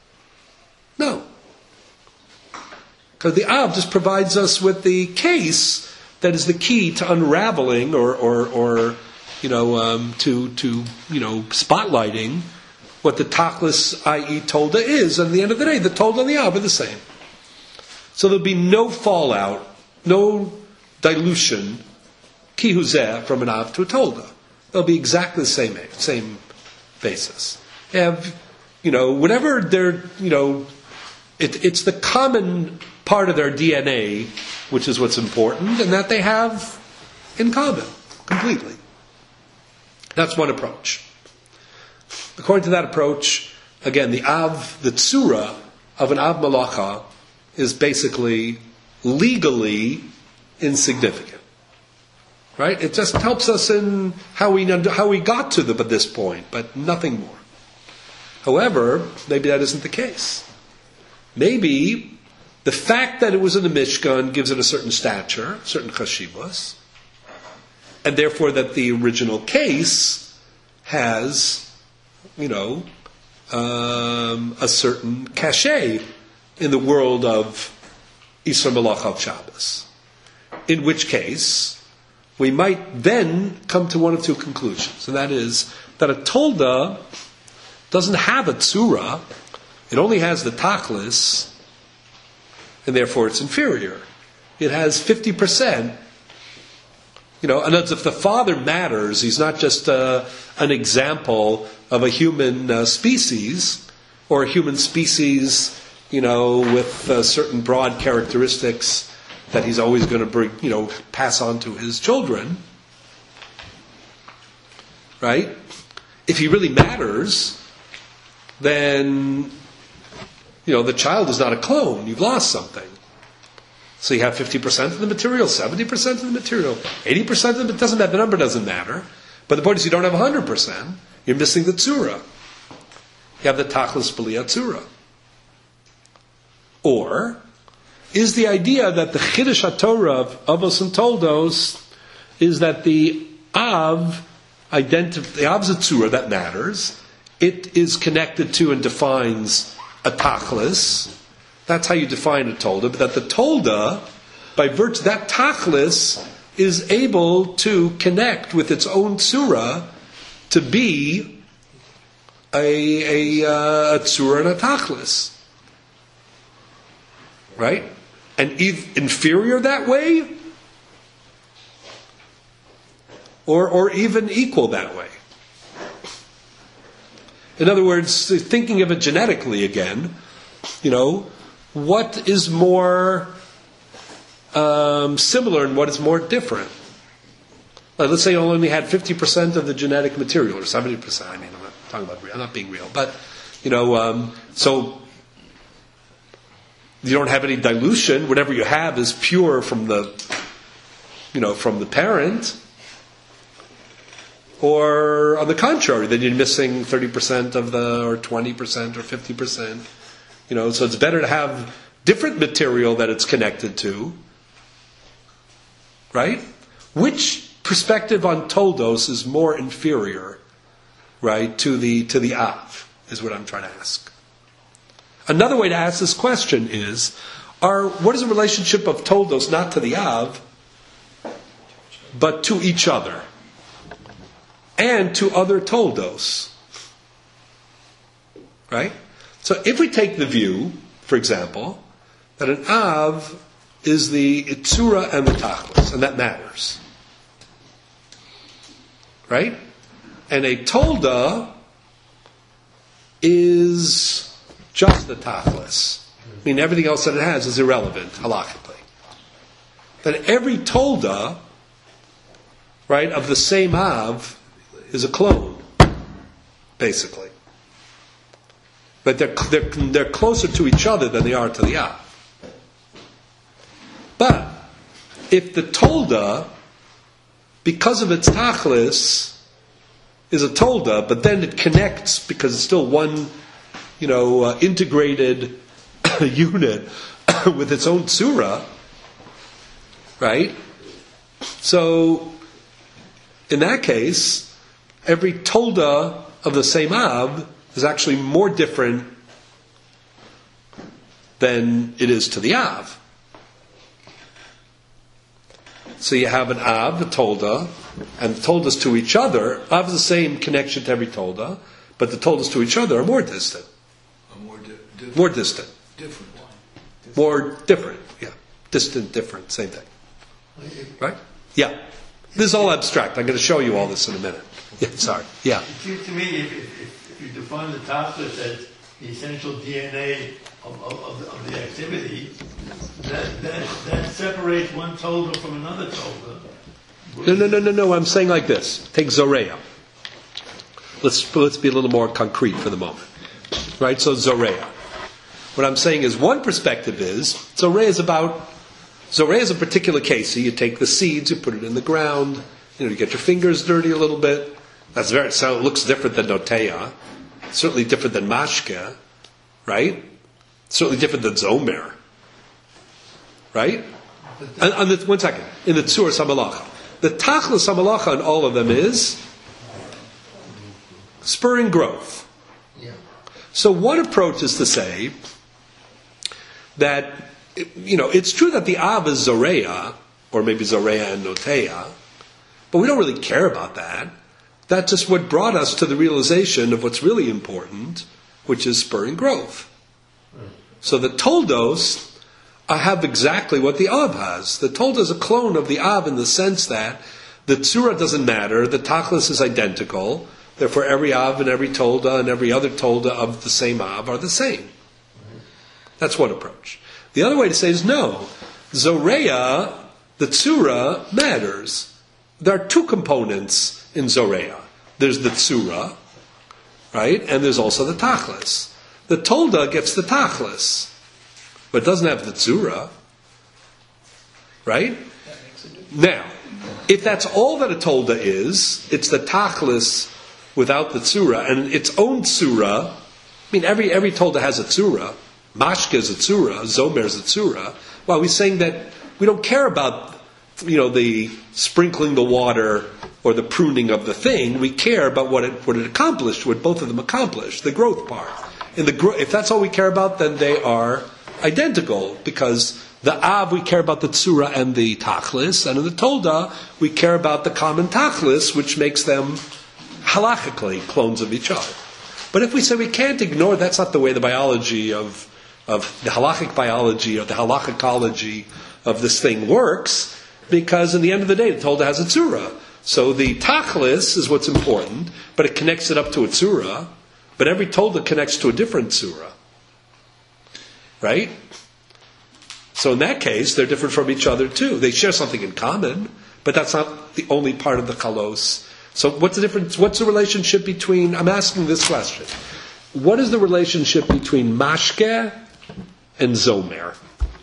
No. Because the Av just provides us with the case that is the key to unraveling or, or, or you know, um, to, to, you know, spotlighting what the Tachlis, that is. Tolda is. And at the end of the day, the Tolda and the Av are the same. So there'll be no fallout, no dilution, kihuzeh, from an Av to a Tolda. They'll be exactly the same, same basis. They have, you know, whatever their, you know, it, it's the common part of their D N A, which is what's important, and that they have in common. completely. That's one approach. According to that approach, again, the Av, the Tzura of an Av Malacha is basically legally insignificant. Right? It just helps us in how we how we got to the, this point, but nothing more. However, maybe that isn't the case. Maybe the fact that it was in the Mishkan gives it a certain stature, certain chashivos, and therefore that the original case has, you know, um, a certain cachet in the world of Isra Malacha of Shabbos. In which case, we might then come to one of two conclusions, and that is that a tolda doesn't have a tzura, it only has the tachlis, and therefore it's inferior. It has fifty percent. You know, and if the father matters, he's not just uh, an example of a human uh, species, or a human species, you know, with uh, certain broad characteristics that he's always going to bring, you know, pass on to his children, right? If he really matters, then, you know, the child is not a clone. You've lost something. So you have fifty percent of the material, seventy percent of the material, eighty percent of it doesn't matter. The number doesn't matter. But the point is you don't have one hundred percent. You're missing the tzura. You have the tachlis b'li tzura. Or is the idea that the Chiddush HaTorah of Avos and Toldos is that the Av, identif- the Av's a tzura that matters. It is connected to and defines a tachlis. That's how you define a tolda. But that the tolda, by virtue that tachlis, is able to connect with its own tzura to be a, a, uh, a tzura and a tachlis. Right? And ev- inferior that way? Or, or even equal that way? In other words, thinking of it genetically again, you know, what is more um, similar and what is more different? Like, let's say you only had fifty percent of the genetic material, or seventy percent. I mean, I'm not talking about real, I'm not being real, but you know, um, so you don't have any dilution. Whatever you have is pure from the, you know, from the parent. Or on the contrary, then you're missing thirty percent of the, or twenty percent, or fifty percent. You know, so it's better to have different material that it's connected to. Right? Which perspective on Toldos is more inferior, right, to the to the Av, is what I'm trying to ask. Another way to ask this question is, are what is the relationship of Toldos not to the Av, but to each other? And to other toldos. Right? So if we take the view, for example, that an Av is the Itzura and the Tachlis, and that matters. Right? And a Tolda is just the Tachlis. I mean, everything else that it has is irrelevant, halachically. Then every Tolda, right, of the same Av is a clone, basically. But they're, they're, they're closer to each other than they are to the Av. But if the Tolda, because of its Tachlis, is a Tolda, but then it connects because it's still one, you know, uh, integrated unit with its own Tzura, right? So, in that case, every tolda of the same Av is actually more different than it is to the Av. So you have an Av, the tolda, and the toldas to each other. Av is the same connection to every tolda, but the toldas to each other are more distant. More, di- different. More distant. Different. More different, yeah. Distant, different, same thing. Right? Yeah. This is all abstract. I'm going to show you all this in a minute. Yeah, sorry. Yeah. It seems to me if, if, if you define the tachlis as the essential D N A of, of, of, the, of the activity, that, that, that separates one tolda from another tolda No, no, no, no, no. I'm saying like this. Take Zoreya. Let's let's be a little more concrete for the moment, right? So Zoreya. What I'm saying is, one perspective is Zoreya is about Zoreya is a particular case. So you take the seeds, you put it in the ground. You know, you get your fingers dirty a little bit. That's very. So it looks different than Noteya. Certainly different than Mashke, right? Certainly different than Zomer, right? And, and the, one second. In the Tzur Samalacha, the Tachlis Samalacha in all of them is spurring growth. Yeah. So one approach is to say that, you know, it's true that the Av is Zoreya, or maybe Zoreya and Noteya, but we don't really care about that. That's just what brought us to the realization of what's really important, which is spurring growth. So the Toldos have exactly what the Av has. The Tolda is a clone of the Av in the sense that the Tzura doesn't matter, the Tachlis is identical, therefore every Av and every Tolda and every other Tolda of the same Av are the same. That's one approach. The other way to say is no. Zoreya, the Tzura, matters. There are two components in Zoreya. There's the Tzura, right? And there's also the Tachlis. The Tolda gets the Tachlis, but it doesn't have the Tzura, right? Now, if that's all that a Tolda is, it's the Tachlis without the Tzura, and its own Tzura, I mean, every every Tolda has a Tzura. Mashke is a Tzura, Zomer is a Tzura. Well, we're saying that we don't care about, you know, the sprinkling the water or the pruning of the thing. We care about what it what it accomplished, what both of them accomplished, the growth part. In the gro- if that's all we care about, then they are identical, because the Av we care about the Tzura and the Tachlis, and in the Tolda we care about the common Tachlis, which makes them halachically clones of each other. But if we say we can't ignore, that's not the way the biology of of the halachic biology or the halachicology of this thing works, because in the end of the day, the Tolda has a Tzura. So the Tachlis is what's important, but it connects it up to a Tzura, but every Tolda connects to a different Tzura. Right? So in that case, they're different from each other too. They share something in common, but that's not the only part of the Kalos. So what's the difference? What's the relationship between, I'm asking this question, what is the relationship between Mashke and Zomer?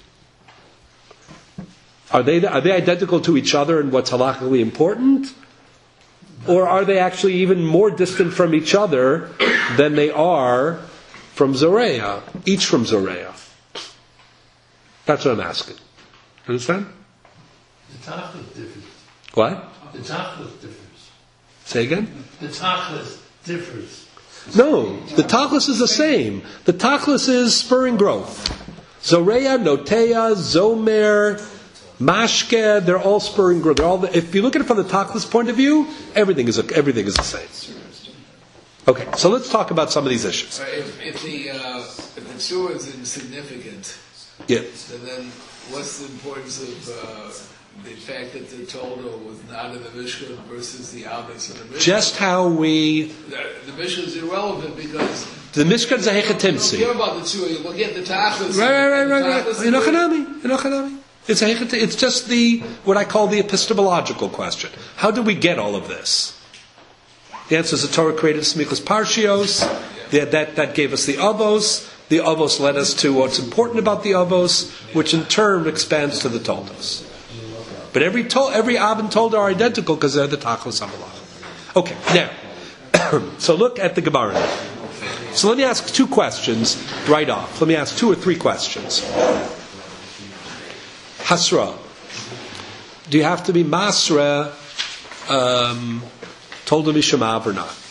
Are they are they identical to each other in what's halachically important? Or are they actually even more distant from each other than they are from Zoreya, each from Zoreya? That's what I'm asking. Understand? The Tachlis differs. What? The Tachlis differs. Say again? The Tachlis differs. No, the Tachlis is the same. The Tachlis is spurring growth. Zoreya, Noteya, Zomer, Mashke, they're all spurring growth. They're all the, if you look at it from the Tachlis point of view, everything is everything is the same. Okay, so let's talk about some of these issues. If, if the uh, if the Tzura is insignificant, Yeah. so then what's the importance of uh, the fact that the Toldo was not in the Mishkan versus the Abbas in the Mishkan? Just how we The, the Mishkan is irrelevant because the Mishkan is a you don't hechetimtzi. care about the Tzura. You look at the Tachlis. Right, right, right, right, right. The Tachlis is Enochanami, Enochanami. It's a hechet- It's just the what I call the epistemological question. How did we get all of this? The answer is the Torah created Smichas Parshios. The, that that gave us the Avos. The Avos led us to what's important about the Avos, which in turn expands to the Toldos. But every tol, every Av and Tolda are identical because they're the Tachlis Amalah. Okay, now, so look at the Gemara now. So let me ask two questions right off. Let me ask two or three questions. Hasra. Do you have to be Masra um, Tolda Mishamav or not?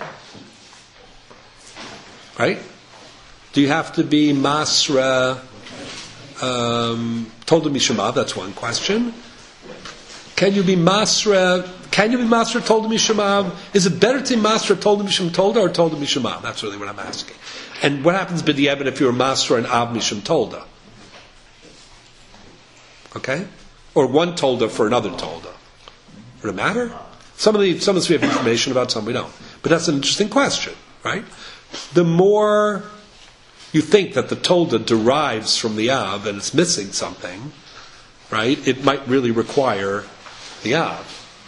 Right? Do you have to be Masra um, Tolda Mishamav? That's one question. Can you be Masra? Can you be Masra Tolda Mishamav? Is it better to be Masra Tolda Misham Tolda or Tolda Mishamav? That's really what I'm asking. And what happens b'di'evet if you're Masra and Av Misham Tolda? Okay? Or one Tolda for another Tolda. Would it matter? Some of the some of us we have information about, some we don't. But that's an interesting question, right? The more you think that the Tolda derives from the Av and it's missing something, right? It might really require the Av.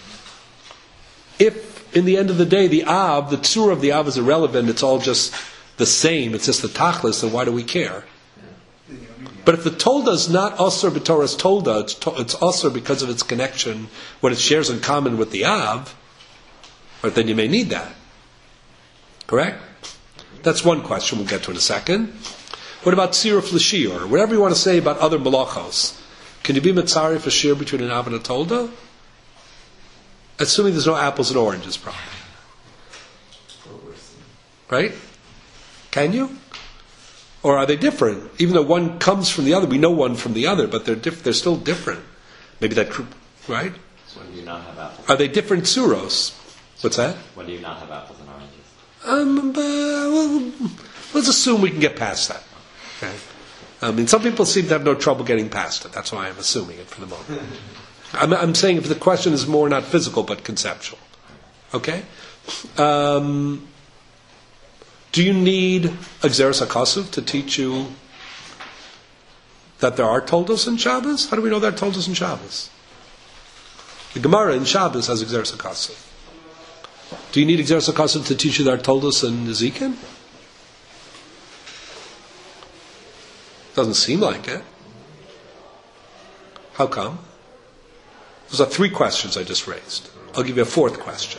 if in the end of the day the Av, the Tzur of the Av is irrelevant, it's all just the same, it's just the Tachlis, then why do we care? But if the Tolda is not Asr b'Torah's Tolda, it's, to, it's Asr because of its connection, what it shares in common with the Av, but then you may need that. Correct? That's one question we'll get to in a second. What about Tziruf L'Shiur? Whatever you want to say about other Malachos. Can you be Mitzari for Shir between an Av and a Tolda? Assuming there's no apples and oranges, probably. Right? Can you? Or are they different? Even though one comes from the other, we know one from the other, but they're diff- they're still different. Maybe that, right? So when do you not have apples? Are they different Tzuros? What's that? When do you not have apples and oranges? Um, uh, well, let's assume we can get past that. Okay. I mean, some people seem to have no trouble getting past it. That's why I'm assuming it for the moment. I'm, I'm saying if the question is more not physical but conceptual. Okay? Um, do you need Exeris HaKasuv to teach you that there are Toldos in Shabbos? How do we know there are Toldos in Shabbos? The Gemara in Shabbos has Exeris HaKasuv. Do you need Exeris HaKasuv to teach you there are Toldos in Ezekiel? Doesn't seem like it. How come? Those are three questions I just raised. I'll give you a fourth question.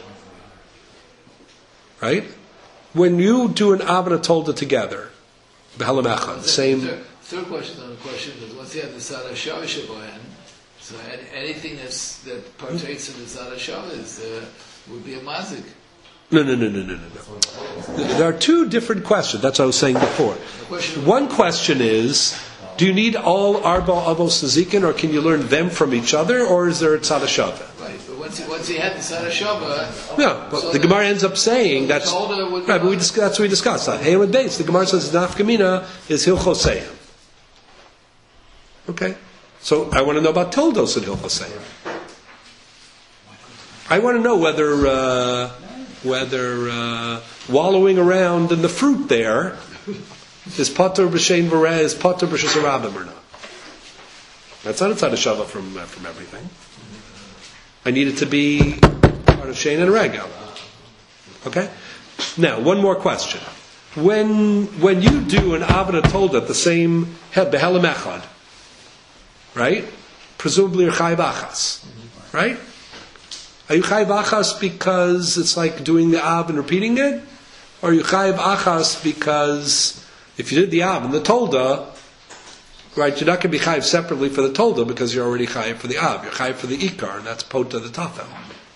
Right? When you do an Av and a Tolda together, Behelam Echad, same... Third, third question on the question is, once you have the Tzad HaShavah Shabayan, so any, anything that's, that partakes of the Tzad HaShavah is, uh, would be a mazik. No, no, no, no, no, no, no. There are two different questions. That's what I was saying before. Question One question is, do you need all Arba Avos Nezikin, or can you learn them from each other, or is there a Tzad HaShavah? Right, but once he, once he had the Tzad HaShavah... No, but so the Gemara ends up saying that's... Tolda would be Right, but we dis- that's what we discussed. Hey, with base, the Gemara says Nafkamina is Hilchoseyim. Okay? So I want to know about Toldos and Hilchoseyim. I want to know whether... Uh, whether uh, wallowing around in the fruit there is pater b'shein v'reh, is pater b'shus harabim or not. That's not a tzad hashava from uh, from everything. I need it to be part of shein and regel. Okay. Now, one more question. When when you do an avana tolda at the same behelam echad, right? Presumably you're chayv achas, right? Are you chayiv achas because it's like doing the Av and repeating it? Or are you chayiv achas because if you did the Av and the Tolda, right, you're not going to be chayiv separately for the Tolda because you're already chayiv for the Av. You're chayiv for the Ikar, and that's Pota the Tafel.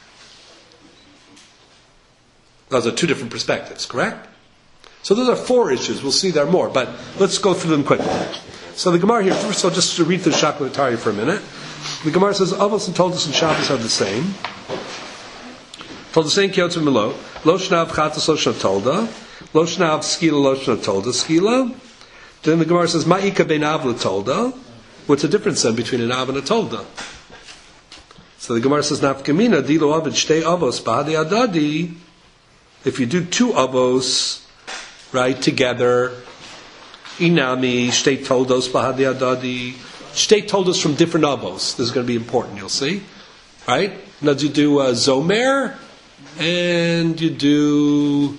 Those are two different perspectives, correct? So those are four issues. We'll see there are more, but let's go through them quickly. So the Gemara here, first of all, just to read through Shaklatari for a minute. The Gemara says, Avos and Toldos and Shabbos are the same. Toldos saying Kyotzim Melo, Lo Shnav Chatas Lo Shnav Tolda, Lo Shnav Skila Lo Shnav Tolda Skila. Then the Gemara says, Ma'ika Ben Av Tolda. What's the difference then between an Av and a Tolda? So the Gemara says, Nafkamina, Dilo Avid Shtei Avos Bahadi Adadi. If you do two Avos, right, together, Inami, Shtei Toldos Bahadi Adadi. Shtei Toldos from different Avos. This is going to be important, you'll see. Right? Now you do uh, Zomer, and you do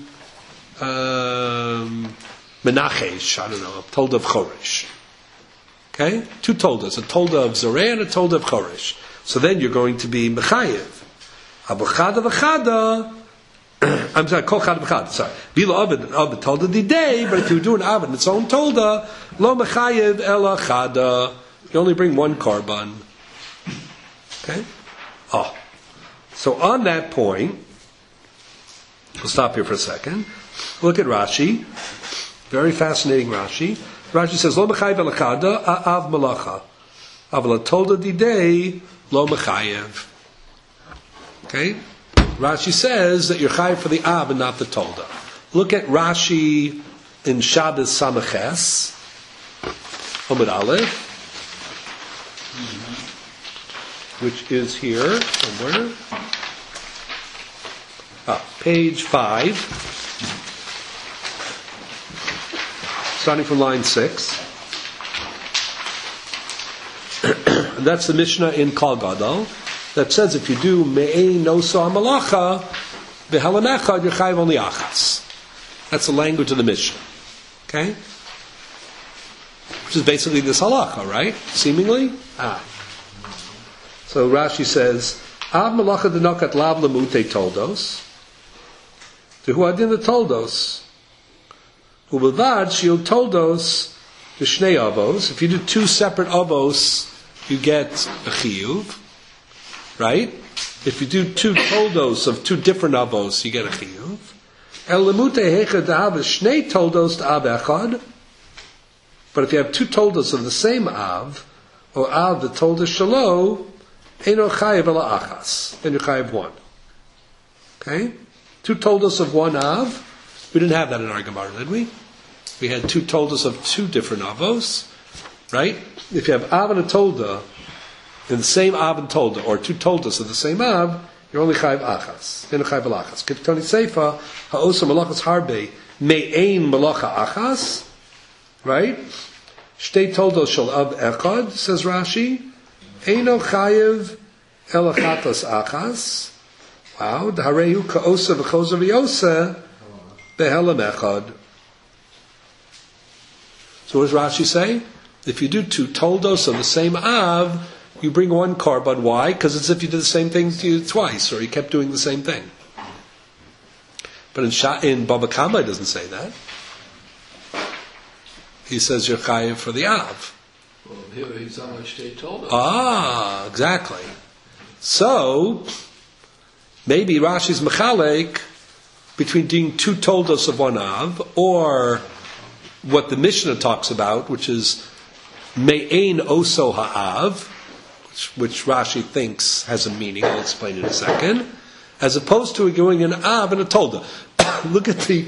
um, Menachesh, I don't know, a Tolda of Choresh. Okay? Two Toldas, a Tolda of Zoreh and a Tolda of Choresh. So then you're going to be Mechayev. Avachada v'chada, I'm sorry, Kol Chada v'chada, sorry. Bila Ovid, Ovid Tolda Didei, but if you do an Ovid, its own Tolda, Lo Mechayev Ela Chada. You only bring one korban. Okay? Oh. So on that point, we'll stop here for a second. Look at Rashi. Very fascinating Rashi. Rashi says, Lo mechayev elachada, av malacha. Aval tolda didei, lo mechayev. Okay? Rashi says that you're chayev for the av and not the tolda. Look at Rashi in Shabbos Samaches, Omid Aleph, which is here somewhere. Ah, page five, starting from line six. And that's the Mishnah in Kol Gadol. that says if you do me'ein oso hamalacha behelam echad, you're chayiv only achas. That's the language of the Mishnah. Okay? Which is basically this halacha, right? Seemingly? Ah. So Rashi says, Av malacha denokat lav lemute toldos. To who adin the toldos? Ubevad shiu toldos to shnei avos. If you do two separate avos, you get a chiyuv. Right? If you do two toldos of two different avos, you get a chiyuv. El lemute hechad av shnei toldos to av echad. But if you have two toldos of the same av, or av the toldos shalo, eino chayiv ela achas. Then you chayiv one. Okay? Two toldos of one av. We didn't have that in our Gemara, did we? We had two toldos of two different avos, right? If you have av and a tolda, in the same av and tolda, or two toldos of the same av, you're only chayiv achas. Eino chayiv ela achas. Ketoni seifa, ha'osa malachas harbe, me'ein malacha achas, right? Shtei toldos shel av echad, says Rashi, eino chayiv ela chatas achas. Wow, d'harehu ka'osa v'chosa v'yosa behelam echad. So what does Rashi say? If you do two toldos of the same av, you bring one korban. Why? Because it's as if you did the same thing twice, or you kept doing the same thing. But in Sha- in Baba Kama, it doesn't say that. He says you're chayiv for the av. Well, here he's on which they told us. Ah, exactly. So maybe Rashi's mechalek between doing two toldos of one av, or what the Mishnah talks about, which is me'ein oso ha'av, which, which Rashi thinks has a meaning. I'll explain in a second. As opposed to going an av and a tolda. Look at the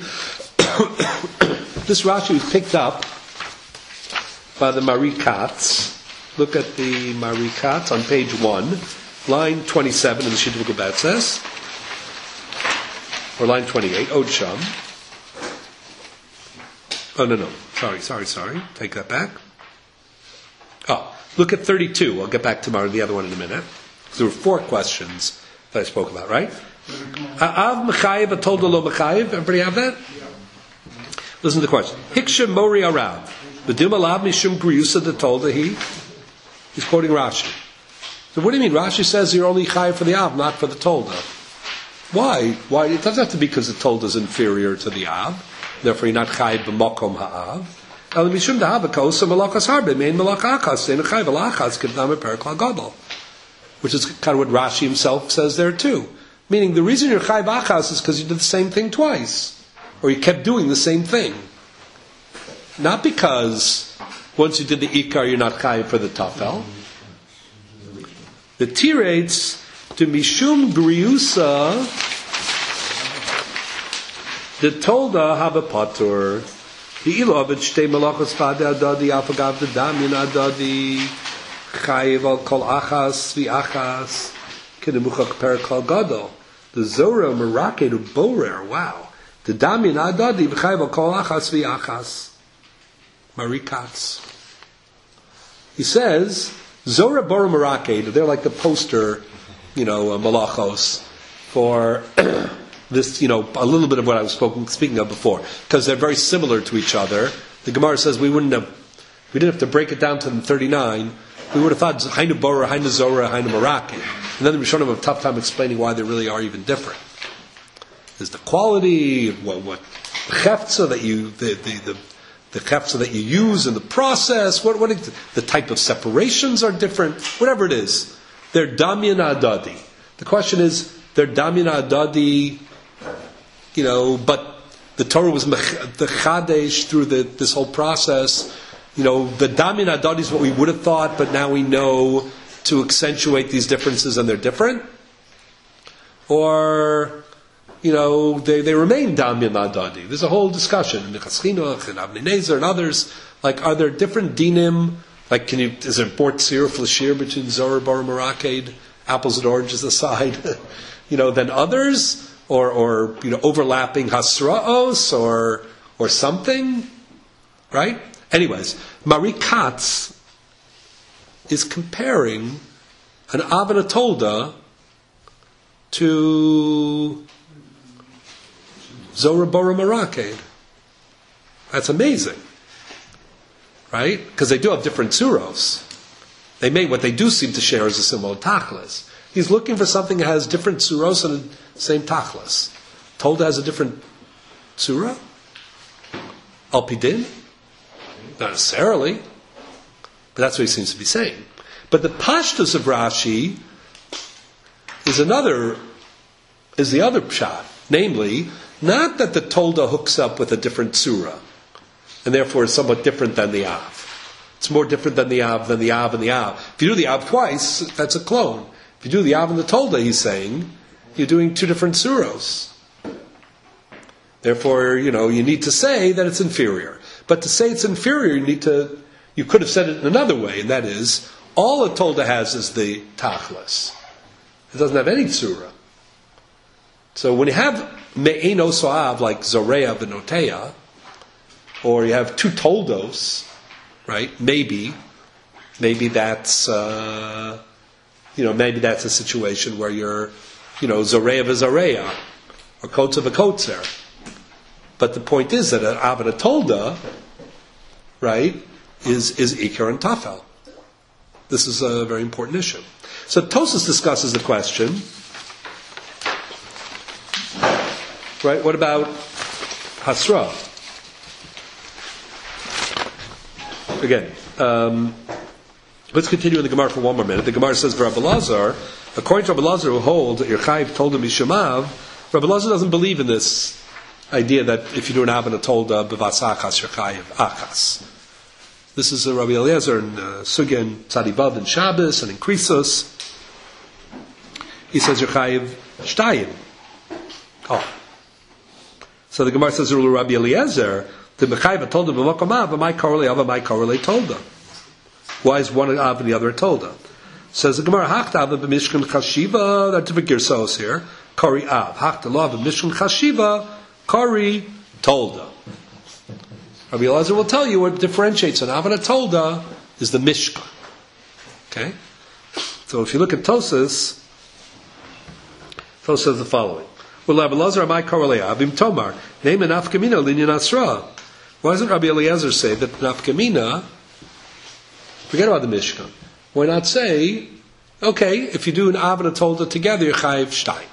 this Rashi was picked up by the Marikats. Look at the Marikats on page one, line twenty-seven in the Shidduch Gebetzes, or line twenty-eight, Od Sham. Oh, no, no. Sorry, sorry, sorry. Take that back. Oh, look at thirty-two. I'll get back tomorrow to the other one in a minute. There were four questions that I spoke about, right? Av mechayiv, atolda lo mechayiv. Everybody have that? Listen to the question. Hiksha mori arav. V'dim alav mishum griyusa de tolda he. He's quoting Rashi. So what do you mean? Rashi says you're only chayiv for the av, not for the tolda. Why? Why? It doesn't have to be because the tolda is inferior to the av. Therefore, you're not chayiv b'makom ha'av. El mishum dehava kosa malakas harbe mein malach achas ein chayiv alachas kivnam perikla gadol, which is kind of what Rashi himself says there too. Meaning, the reason you're chayiv achas is because you did the same thing twice, or you kept doing the same thing. Not because once you did the ikar, you're not chayiv for the tafel. The tirates to mishum griusa. The tolda have a patur. The ilovit shtei malachos fadeh adadi afagav the damin adadi chayiv al kol achas v'achas kenemuchak per kol gadol. The zora merakedu borer. Wow. The damin adadi v'chayiv al kol achas v'achas. Marikats. He says zora bora meraked. They're like the poster, you know, uh, malachos for. This, you know, a little bit of what I was spoken, speaking of before, because they're very similar to each other. The Gemara says we wouldn't have, we didn't have to break it down to the thirty-nine. We would have thought Hainu Bora, Hainu Zora, Hainu Maraki, and then the Rishonim have a tough time explaining why they really are even different. Is the quality, what, what the cheftza that you, the the the, the cheftza that you use in the process, what what the type of separations are different. Whatever it is, they're damyan adadi. The question is, they're damyan adadi. You know, but the Torah was mech- the chadesh through the, this whole process. You know, the damin adadi is what we would have thought, but now we know to accentuate these differences, and they're different. Or, you know, they, they remain damin adadi. There's a whole discussion in the Chaskinuch and Avnei Nezer and others. Like, are there different dinim? Like, can you is there port sir flashir between Zohar Bar Maraked, apples and oranges aside? You know, than others. Or, or you know, overlapping hasraos, or or something, right? Anyways, Marikatz is comparing an Av and a Tolda to Zora Bora Marakeh. That's amazing. Right? Because they do have different tzuros. They may, what they do seem to share is a similar tachlis. He's looking for something that has different tzuros and the same tachlis. Tolda has a different tzura? Alpidin? Not necessarily. But that's what he seems to be saying. But the pashtus of Rashi is another, is the other pshat. Namely, not that the Tolda hooks up with a different tzura, and therefore is somewhat different than the Av. It's more different than the Av than the Av and the Av. If you do the Av twice, that's a clone. If you do the Av and the Tolda, he's saying, you're doing two different tzuros. Therefore, you know, you need to say that it's inferior. But to say it's inferior, you need to, you could have said it in another way, and that is, all a Tolda has is the Tachlis. It doesn't have any tzura. So when you have Me'eno So'av, like Zorea Benotea, or you have two Toldos, right, maybe, maybe that's, uh, you know, maybe that's a situation where you're, you know, Zorea V'Zorea, or Kotzer V'Kotzer. But the point is that an Av and a Tolda, right, is, is Iker and Tafel. This is a very important issue. So Tosas discusses the question, right, what about Hasra? Again, um, let's continue in the Gemara for one more minute. The Gemara says, Rabbi Lazar, according to Rabbi Lazar, who holds that your Chayiv told him Mishamav, Rabbi Lazar doesn't believe in this idea that if you do an Av and a Tolda, B'vas Achas, your Chayiv Achas. This is a Rabbi Eliezer in uh, Sugya and Tzadibav and Shabbos and in Krisos. He says, your Chayiv Shtayim. Oh. So the Gemara says, Rabbi Eliezer, the Mechayiv told him, "B'makom my korale Av, my korale Tolda." Why is one an Av and the other a Tolda? Says the Gemara, Hakta Av b'mishkan chashiva. That's different girsos here. Kari Av. Hakta Lo Av b'mishkan chashiva. Kari Tolda. Rabbi Elazar will tell you what differentiates an Av and a Tolda is the Mishkan. Okay. So if you look at Tosas, Tosas says the following. Well, Rabbi Elazar, my korale Av im Tomar. Name an Afkamina linyan Asra. Why doesn't Rabbi Eliezer say that Nafkamina, forget about the Mishkan, why not say, okay, if you do an Av and a Tolda together, you're Chayiv Shtayim.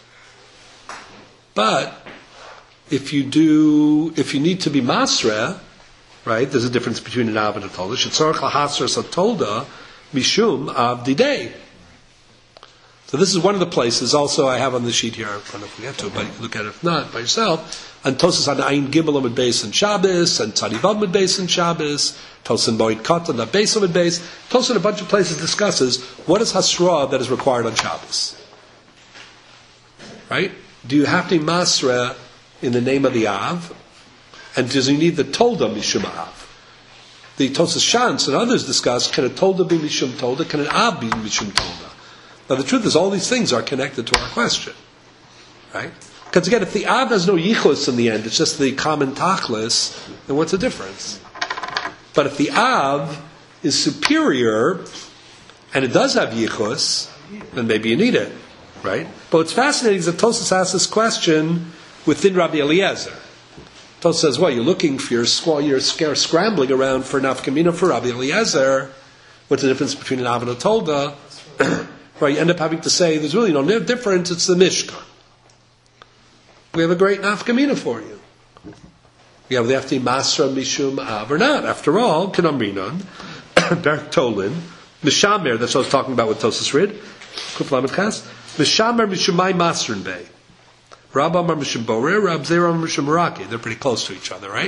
But, if you do, if you need to be Masra, right, there's a difference between an Av and a Tolda. Shetzorach lahasra satolda, mishum av didei. So this is one of the places, also I have on the sheet here, I don't know if we get to it, but you can look at it if not, by yourself, and Tosas on Ayin Gimel Amud Beis and Shabbos, and Tzadiv Amud Beis and Shabbos, Tosas and Moed Katan, the Beis Amud Beis. Tosas in a bunch of places discusses what is Hasra that is required on Shabbos. Right? Do you have to Masra in the name of the Av? And does he need the Tolda Mishum Av? The Tosas Shantz and others discuss, can a Tolda be Mishum Tolda? Can an Av be Mishum Tolda? Now the truth is all these things are connected to our question. Right? Because again, if the Av has no Yichus in the end, it's just the common Tachlis, then what's the difference? But if the Av is superior, and it does have Yichus, then maybe you need it. Right? But what's fascinating is that Tosas asks this question within Rabbi Eliezer. Tosas says, well, you're looking for your squaw, you're scrambling around for Nafkamina for Rabbi Eliezer. What's the difference between an Av and a Tolda? Right, you end up having to say, there's really no difference, it's the Mishkan. We have a great Nafkamina for you. We have the Afti Masra Mishum Av or not. After all, Kanamrinon, Berk Tolin, Mishamer, that's what I was talking about with Tosas Rid, Kuflamet Kas, Mishamer Mishumai Masrin Bey. Rab Amar Mishum Borer, Rab Zera Amar Mishum Meraki. They're pretty close to each other, right?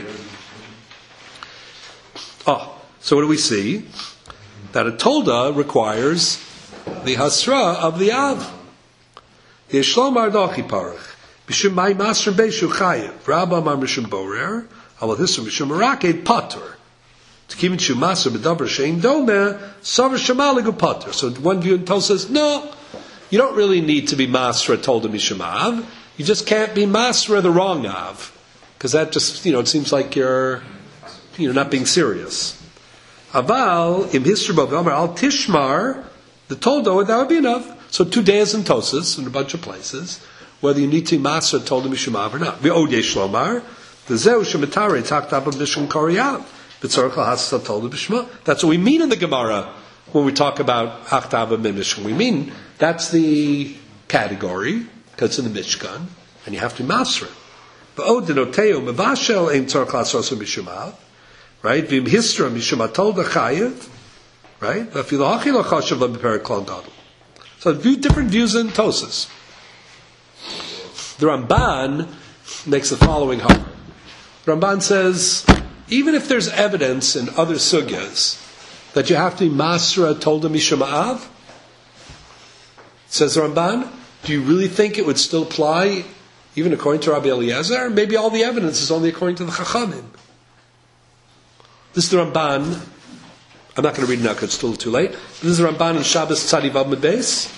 Oh, so what do we see? That a Tolda requires the Hasra of the Av. Yeshlom Ardochi Parach. Mishum Mai Masrin Bey Shu Chayev. Rab Amar Mishum Borer, Aval Hisra Mishum Meraki, Patur. To keep in Shumasa B'davar Shein Dome, Savar Shamaligu Patur. So one view in Tosas says, no, you don't really need to be Masra Tolda Mishum Av. You just can't be Masra the wrong Av. Because that just, you know, it seems like you're, you know, not being serious. Aval, im Hisra B'Omer Al Tishmar, The Tolda, that would be enough. So two days in Tosas, in a bunch of places, whether you need to Maser Tolda Mishamav or not. V'od yesh lomar, v'zeu shemitare taktab b'mishkan koriyav, v'tzorach lahasas Tolda b'shma. That's what we mean in the Gemara when we talk about Haktab b'mishkan. We mean that's the category, because it's in the Mishkan, and you have to Maser it. V'od denoteo mevashel ein tzorach lahasas b'shamav, right? V'imhistra mishamat Tolda chayev, right? V'afilahachi lachashav l'beperik klal gadol. So view, different views in Tosas. The Ramban makes the following hard. The Ramban says, even if there's evidence in other sugyas that you have to be Masra Tolda Mishama'av, says the Ramban, do you really think it would still apply even according to Rabbi Eliezer? Maybe all the evidence is only according to the Chachamim. This is the Ramban. I'm not going to read it now because it's still too late. This is the Ramban in Shabbos Tzadi Vav Medbeis.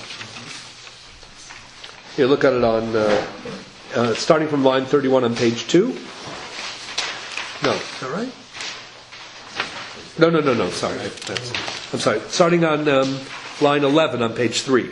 Here, look at it on, uh, uh, starting from line thirty-one on page two. No, is that right? No, no, no, no, sorry. I, that's, I'm sorry. Starting on um, line eleven on page three.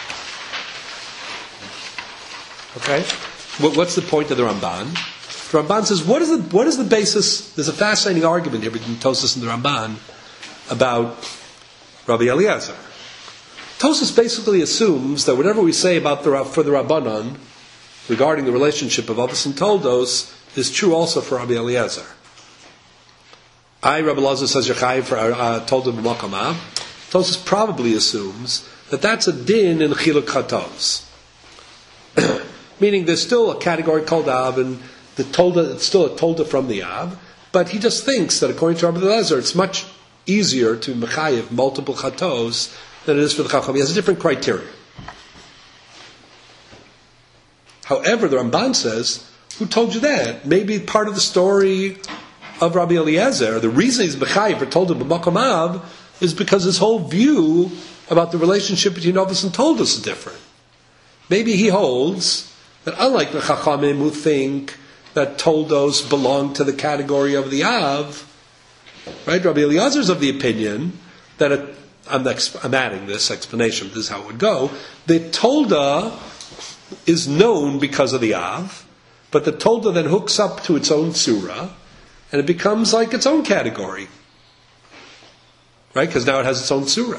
Okay? What, what's the point of the Ramban? The Ramban says, what is the, what is the basis? There's a fascinating argument here between Tosas and the Ramban about Rabbi Eliezer. Tosas basically assumes that whatever we say about the for the Rabbanon regarding the relationship of Avos and Toldos is true also for Rabbi Eliezer. I, Rabbi Eliezer says Yechayev for uh, Tolda b'makama. Tosas probably assumes that that's a din in Chiluk Chatos. Meaning there's still a category called Av, and the Tolda, it's still a Tolda from the Av, but he just thinks that according to Rabbi Eliezer, it's much easier to mechayev multiple chatos than it is for the chacham. He has a different criteria. However, the Ramban says, who told you that? Maybe part of the story of Rabbi Eliezer, the reason he's mechayev for Tolda b'makom av, is because his whole view about the relationship between Avos and Toldos is different. Maybe he holds that unlike the chachamim who think that Toldos belong to the category of the Av, right? Rabbi Eliezer is of the opinion that it, I'm, ex, I'm adding this explanation. This is how it would go. The Tolda is known because of the Av, but the Tolda then hooks up to its own surah, and it becomes like its own category, right? Because now it has its own surah.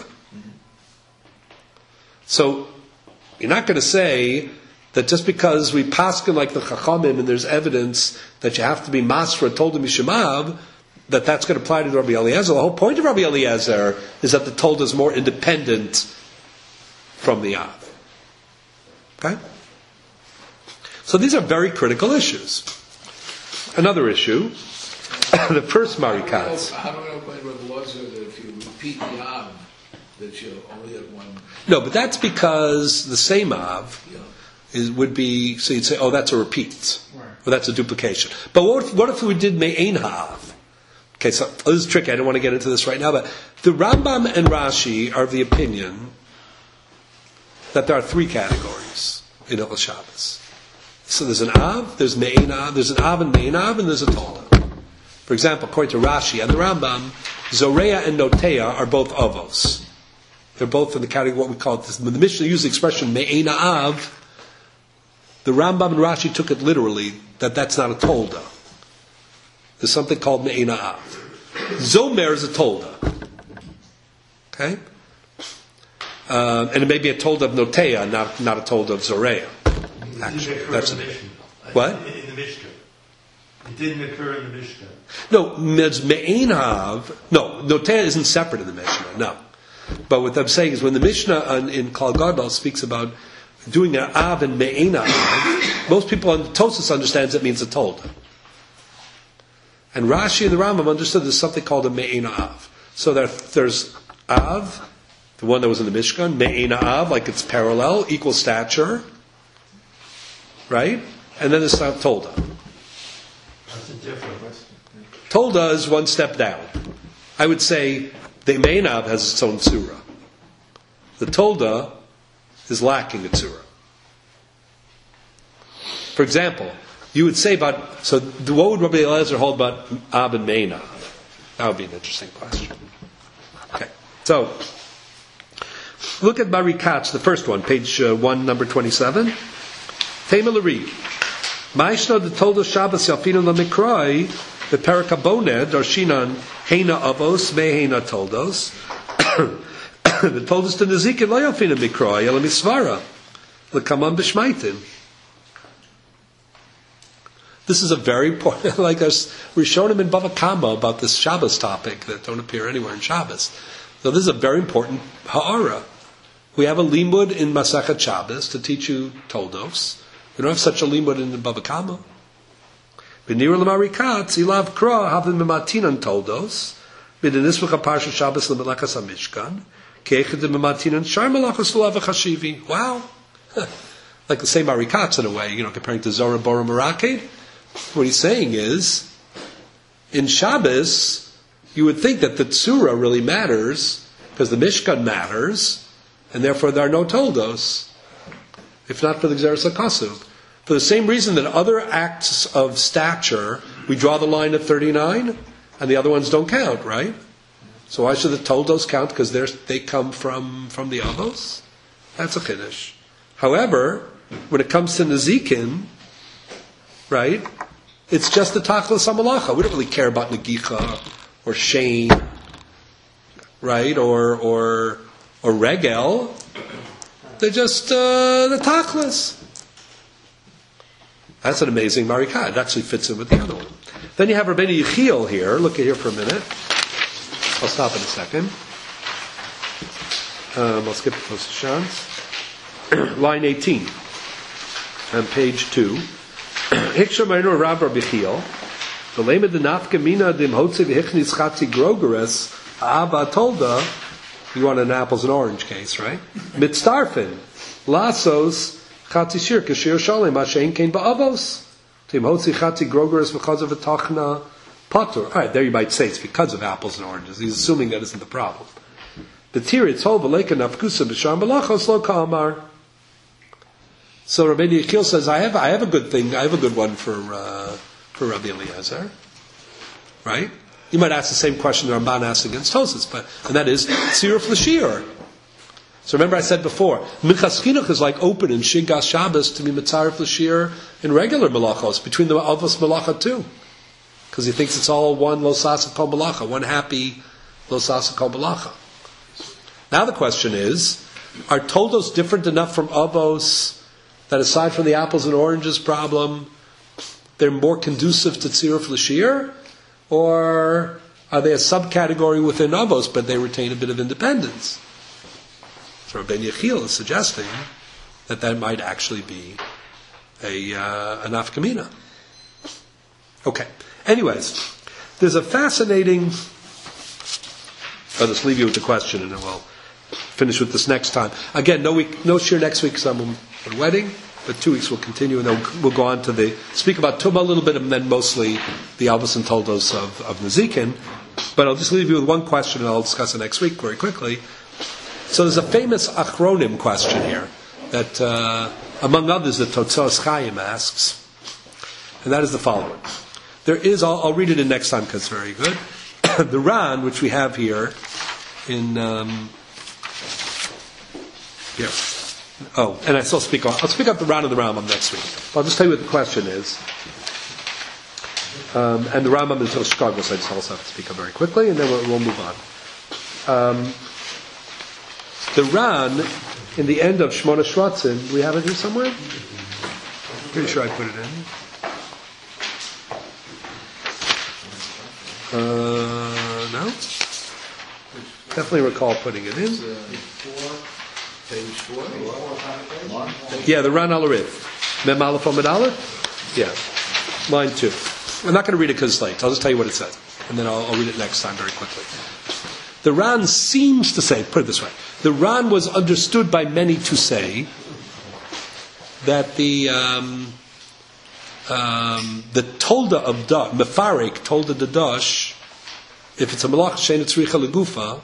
So you're not going to say that just because we paskin like the Chachamim and there's evidence that you have to be Masra Tolda Mishamav, that that's going to apply to Rabbi Eliezer. The whole point of Rabbi Eliezer is that the Tolda is more independent from the Av. Okay? So these are very critical issues. Another issue, the first Marikatz. How do I know by Rabbi Eliezer that if you repeat the Av, that you only have one? No, but that's because the same Av Yeah. is, would be, so you'd say, oh, that's a repeat. Right. Or that's a duplication. But what if, what if we did Me'ein Ha'av? Okay, so this is tricky. I don't want to get into this right now, but the Rambam and Rashi are of the opinion that there are three categories in Hilchos Shabbos. So there's an Av, there's Me'ein Av, there's an Av and Me'ein Av, and there's a Tolda. For example, according to Rashi and the Rambam, Zoreya and Notea are both Avos. They're both in the category of what we call this. When the Mishnah used the expression Me'ein Av, the Rambam and Rashi took it literally that that's not a Tolda. There's something called Me'ein Av. Zomer is a Tolda. Okay? Um, and it may be a Tolda of Notea, not, not a Tolda of Zoreya. Actually, that's in the it. Mishnah. What? In the Mishnah. It didn't occur in the Mishnah. No, there's Me'ein Av. No, Notea isn't separate in the Mishnah, no. But what I'm saying is when the Mishnah in Klal Gadol speaks about doing an Av and Me'ein Av, most people on Tosas understands it means a Tolda. And Rashi and the Rambam understood there's something called a Me'ein Av. So there, there's Av, the one that was in the Mishkan, Me'ein Av, like it's parallel, equal stature, right? And then there's Tolda. That's a different question. Tolda is one step down. I would say the Me'ein Av has its own surah. The Tolda is lacking a surah. For example, you would say about, so what would Rabbi Eliezer hold about Ab and Me'ein Av? That would be an interesting question. Okay, so Look at Marikatz, the first one, page uh, one, number twenty-seven. Tema Lari. Ma'ishno de Toldos Shabbos Yalfinu Lamikrai, the Perakaboned, or Shinan, Heina Avos, Me Heina Toldos. The Toldos de Nezikin Lo Yalfinu Mikrai, Ela Misvara, L'Kaman B'Shmaitim. This is a very important, like us, we're showing him in Bava Kama about this Shabbos topic that don't appear anywhere in Shabbos. So this is a very important ha'ara. We have a limud in Masachet Shabbos to teach you Toldos. We don't have such a limud in the Bava Kama. B'nira l'marikatz, ilav kra, havim mematinan Toldos, b'denisvach parsha Shabbos l'melakas hamishkan, ke'echad mematinan shar melachos l'lav ha'chashivi. Wow. Like the same marikatz in a way, you know, comparing to Zorah, Bora, Meraked. What he's saying is, in Shabbos, you would think that the Tzura really matters, because the Mishkan matters, and therefore there are no Toldos, if not for the Gzeres HaKasuv. For the same reason that other acts of stature, we draw the line at thirty-nine, and the other ones don't count, right? So why should the Toldos count? Because they come from, from the Avos? That's a Chiddush. However, when it comes to Nezikin, right, it's just the Tachlis HaMalacha. We don't really care about Negicha, or Shane, right, or or or Regel. They're just uh, the Tachlis. That's an amazing Marikah. It actually fits in with the other one. Then you have Rabbeinu Yechiel here. Look at here for a minute. I'll stop in a second. Um, I'll skip the Tosashans. Line eighteen on page two. Hiksha Marino Rab Rabbi Yechiel. The Lamed the Nafka Mina Dim Hotze V'Hichnis Chatzi Grogeres Abba Tolda. You want an apples and orange case, right? Mitzdarfin Lasos Chatzi Shir Kashir Shalem Mashein Kain Ba'avos Tim Hotze Chatzi Grogeres V'Chaz of V'Tachna Patur. All right, there you might say it's because of apples and oranges. He's assuming that isn't the problem. The Tirit Tol V'Leika Nafkusa B'Sham B'Lachos Lo Ka'amar. So Rabbeinu Yechiel says, I have, I have a good thing, I have a good one for, uh, for Rabbi Eliezer. Right? You might ask the same question the Ramban asked against Tosas, but, and that is, Tziruf L'Shir. So remember I said before, Minchas Chinuch is like open in Shigas Shabbos to be Mitzaref L'Shir in regular Malachos, between the Avos Malacha too. Because he thinks it's all one Losasa Kol Malacha, one happy Losasa Kol Malacha. Now the question is, are Toldos different enough from Avos that aside from the apples and oranges problem, they're more conducive to Tziruf L'Shir? Or are they a subcategory within Avos, but they retain a bit of independence? So Rabbeinu Yechiel is suggesting that that might actually be a, uh, a nafkamina. Okay. Anyways, there's a fascinating... I'll just leave you with the question and then we'll finish with this next time. Again, no week, no shir next week because I'm on a wedding, but two weeks we'll continue and then we'll go on to the, speak about Tumah a little bit and then mostly the Avos and Toldos of, of Nezikin. But I'll just leave you with one question and I'll discuss it next week very quickly. So there's a famous Achronim question here that, uh, among others, that Totzos Chaim asks, and that is the following. There is, I'll, I'll read it in next time because it's very good. The Ran, which we have here in, um, here. Oh, and I still speak on, I'll speak up the Ran of the Rambam next week. I'll just tell you what the question is. Um, and the Rambam is Chicago, so I just also have to speak up very quickly, and then we'll, we'll move on. Um, the Ran, in the end of Shmona Shratzim, we have it here somewhere? Pretty sure I put it in. Uh, no? Definitely recall putting it in. Page four. Yeah, the Ran al Arif. Mem Aleph Amid Aleph? Yeah. Line two. I'm not going to read it because it's late. I'll just tell you what it says. And then I'll, I'll read it next time very quickly. The Ran seems to say, put it this way, the Ran was understood by many to say that the um, um, the Tolda of Da, Mefarik, Tolda de Dash, if it's a Malach Shein Tzricha Legufa,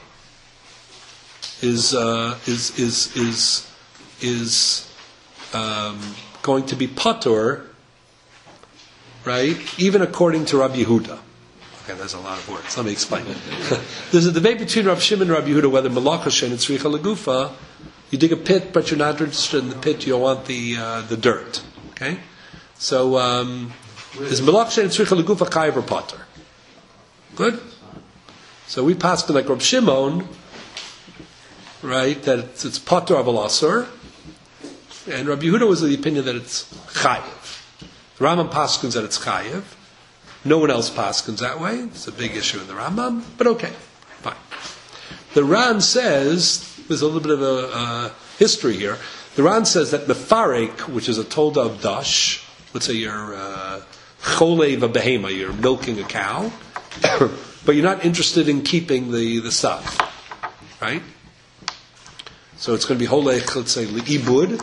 is uh, is is is is um, going to be patur, right? Even according to Rabbi Yehuda. Okay, there's a lot of words. Let me explain it. There's a debate between Rav Shimon and Rabbi Yehuda whether Malach Shein Tzricha Legufa You dig a pit, but you're not interested in the pit. You want the uh, the dirt. Okay, so um, is melach she'ein tzricha legufa chayav or potter? Good. So we passed like Rab Shimon, right? That it's, it's potter of asur, and Rabbi Yehuda was of the opinion that it's chayav. The Rambam paskins that it's chayav. No one else paskins that way. It's a big issue in the Rambam, but okay, fine. The Ran says. There's a little bit of a uh, history here. The Ran says that mefarek, which is a tolda of dash, let's say you're cholev a behema, you're milking a cow, but you're not interested in keeping the, the stuff, right? So it's going to be holech, let's say, li'ibud.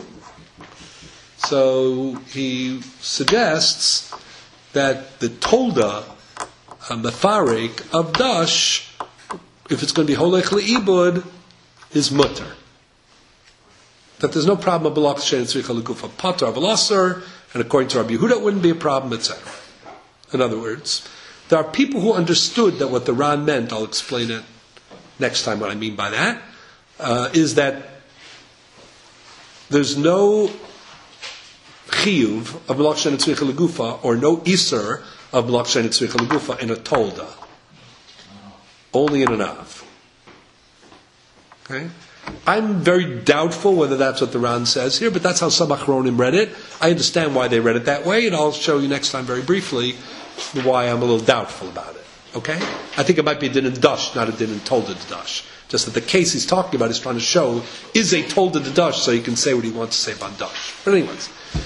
So he suggests that the tolda, uh, mefarek, of dash, if it's going to be holech li'ibud, is mutter. That there's no problem of belach she'ein tzricha legufa potter of asur, and according to Rabbi Yehuda it wouldn't be a problem, et cetera. In other words, there are people who understood that what the Ran meant, I'll explain it next time what I mean by that, uh, is that there's no chiyuv of belach she'ein tzricha legufa, or no iser of belach she'ein tzricha legufa in a tolda. Only in an av. Okay? I'm very doubtful whether that's what the Ran says here, but that's how some Achronim read it. I understand why they read it that way, and I'll show you next time very briefly why I'm a little doubtful about it. Okay? I think it might be a din in dash, not a din in tolda dash. Just that the case he's talking about is trying to show is a tolda dash, so he can say what he wants to say about dash. But anyways,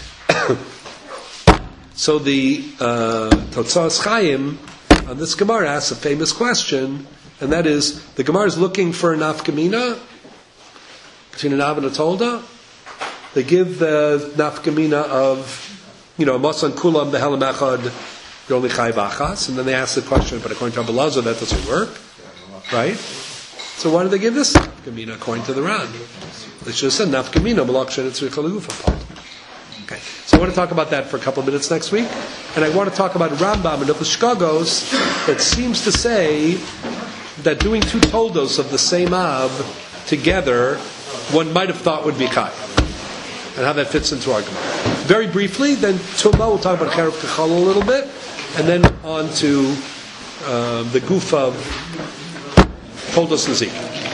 so the uh, Totzaras Chaim on this Gemara asks a famous question. And that is, the Gemara is looking for a nafkamina between an av and a tolda. They give the nafkamina of, you know, masan kulam behelam echad, you're only chayv achas, and then they ask the question, but according to Abba Lazar, that doesn't work, right? So why do they give this nafkamina according to the Ran? They should have said nafkamina belach she'ein tzricha legufa potter. Okay, so I want to talk about that for a couple of minutes next week, and I want to talk about Rambam and Hilchos Shkagos that seems to say that doing two toldos of the same av together, one might have thought would be chayav, and how that fits into our Gemara. Very briefly, then tomorrow we'll talk about Cherev Kachal a little bit, and then on to um, the goof of toldos Nazik.